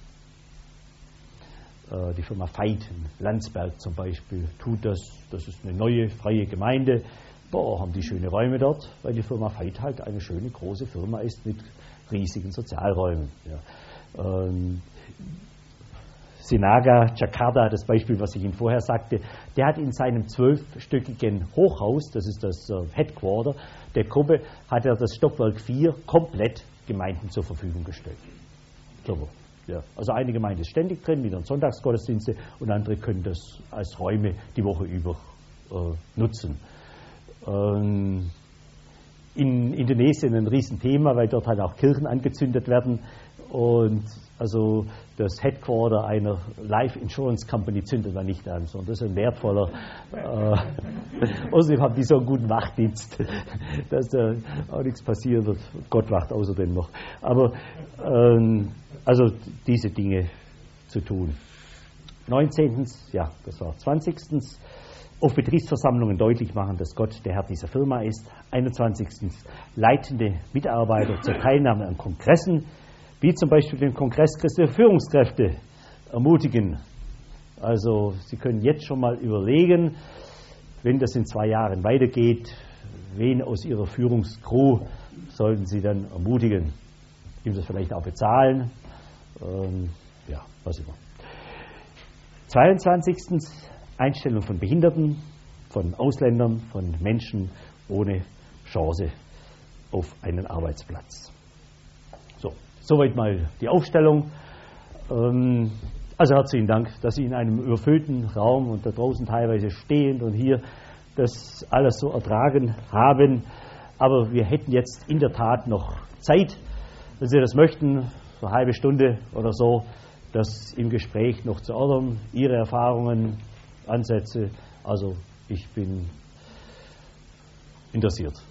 Äh, die Firma Veit in Landsberg zum Beispiel tut das. Das ist eine neue, freie Gemeinde. Boah, haben die schöne Räume dort, weil die Firma Veit halt eine schöne, große Firma ist mit riesigen Sozialräumen. Ja. Ähm, Sinaga, Jakarta, das Beispiel, was ich Ihnen vorher sagte, der hat in seinem zwölfstöckigen Hochhaus, das ist das äh, Headquarter der Gruppe, hat er das Stockwerk vier komplett Gemeinden zur Verfügung gestellt. So, ja. Also eine Gemeinde ist ständig drin, mit ihren Sonntagsgottesdienste und andere können das als Räume die Woche über äh, nutzen. Ähm, in Indonesien ein Riesenthema, weil dort halt auch Kirchen angezündet werden. Und also das Headquarter einer Life Insurance Company zündet man nicht an, sondern das ist ein wertvoller. Äh, außerdem haben die so einen guten Wachdienst, dass da auch nichts passiert wird. Gott wacht außerdem noch. Aber ähm, also diese Dinge zu tun. neunzehntens ja, das war zwanzigstens auf Betriebsversammlungen deutlich machen, dass Gott der Herr dieser Firma ist. einundzwanzigstens leitende Mitarbeiter zur Teilnahme an Kongressen, wie zum Beispiel den Kongress christlicher Führungskräfte, ermutigen. Also Sie können jetzt schon mal überlegen, wenn das in zwei Jahren weitergeht, wen aus Ihrer Führungskrew sollten Sie dann ermutigen. Ihm das vielleicht auch bezahlen. Ähm, ja, was immer. zweiundzwanzigstens Einstellung von Behinderten, von Ausländern, von Menschen ohne Chance auf einen Arbeitsplatz. So, soweit mal die Aufstellung. Ähm, also herzlichen Dank, dass Sie in einem überfüllten Raum und da draußen teilweise stehend und hier das alles so ertragen haben. Aber wir hätten jetzt in der Tat noch Zeit, wenn Sie das möchten, so eine halbe Stunde oder so, das im Gespräch noch zu ordern, Ihre Erfahrungen, Ansätze. Also ich bin interessiert.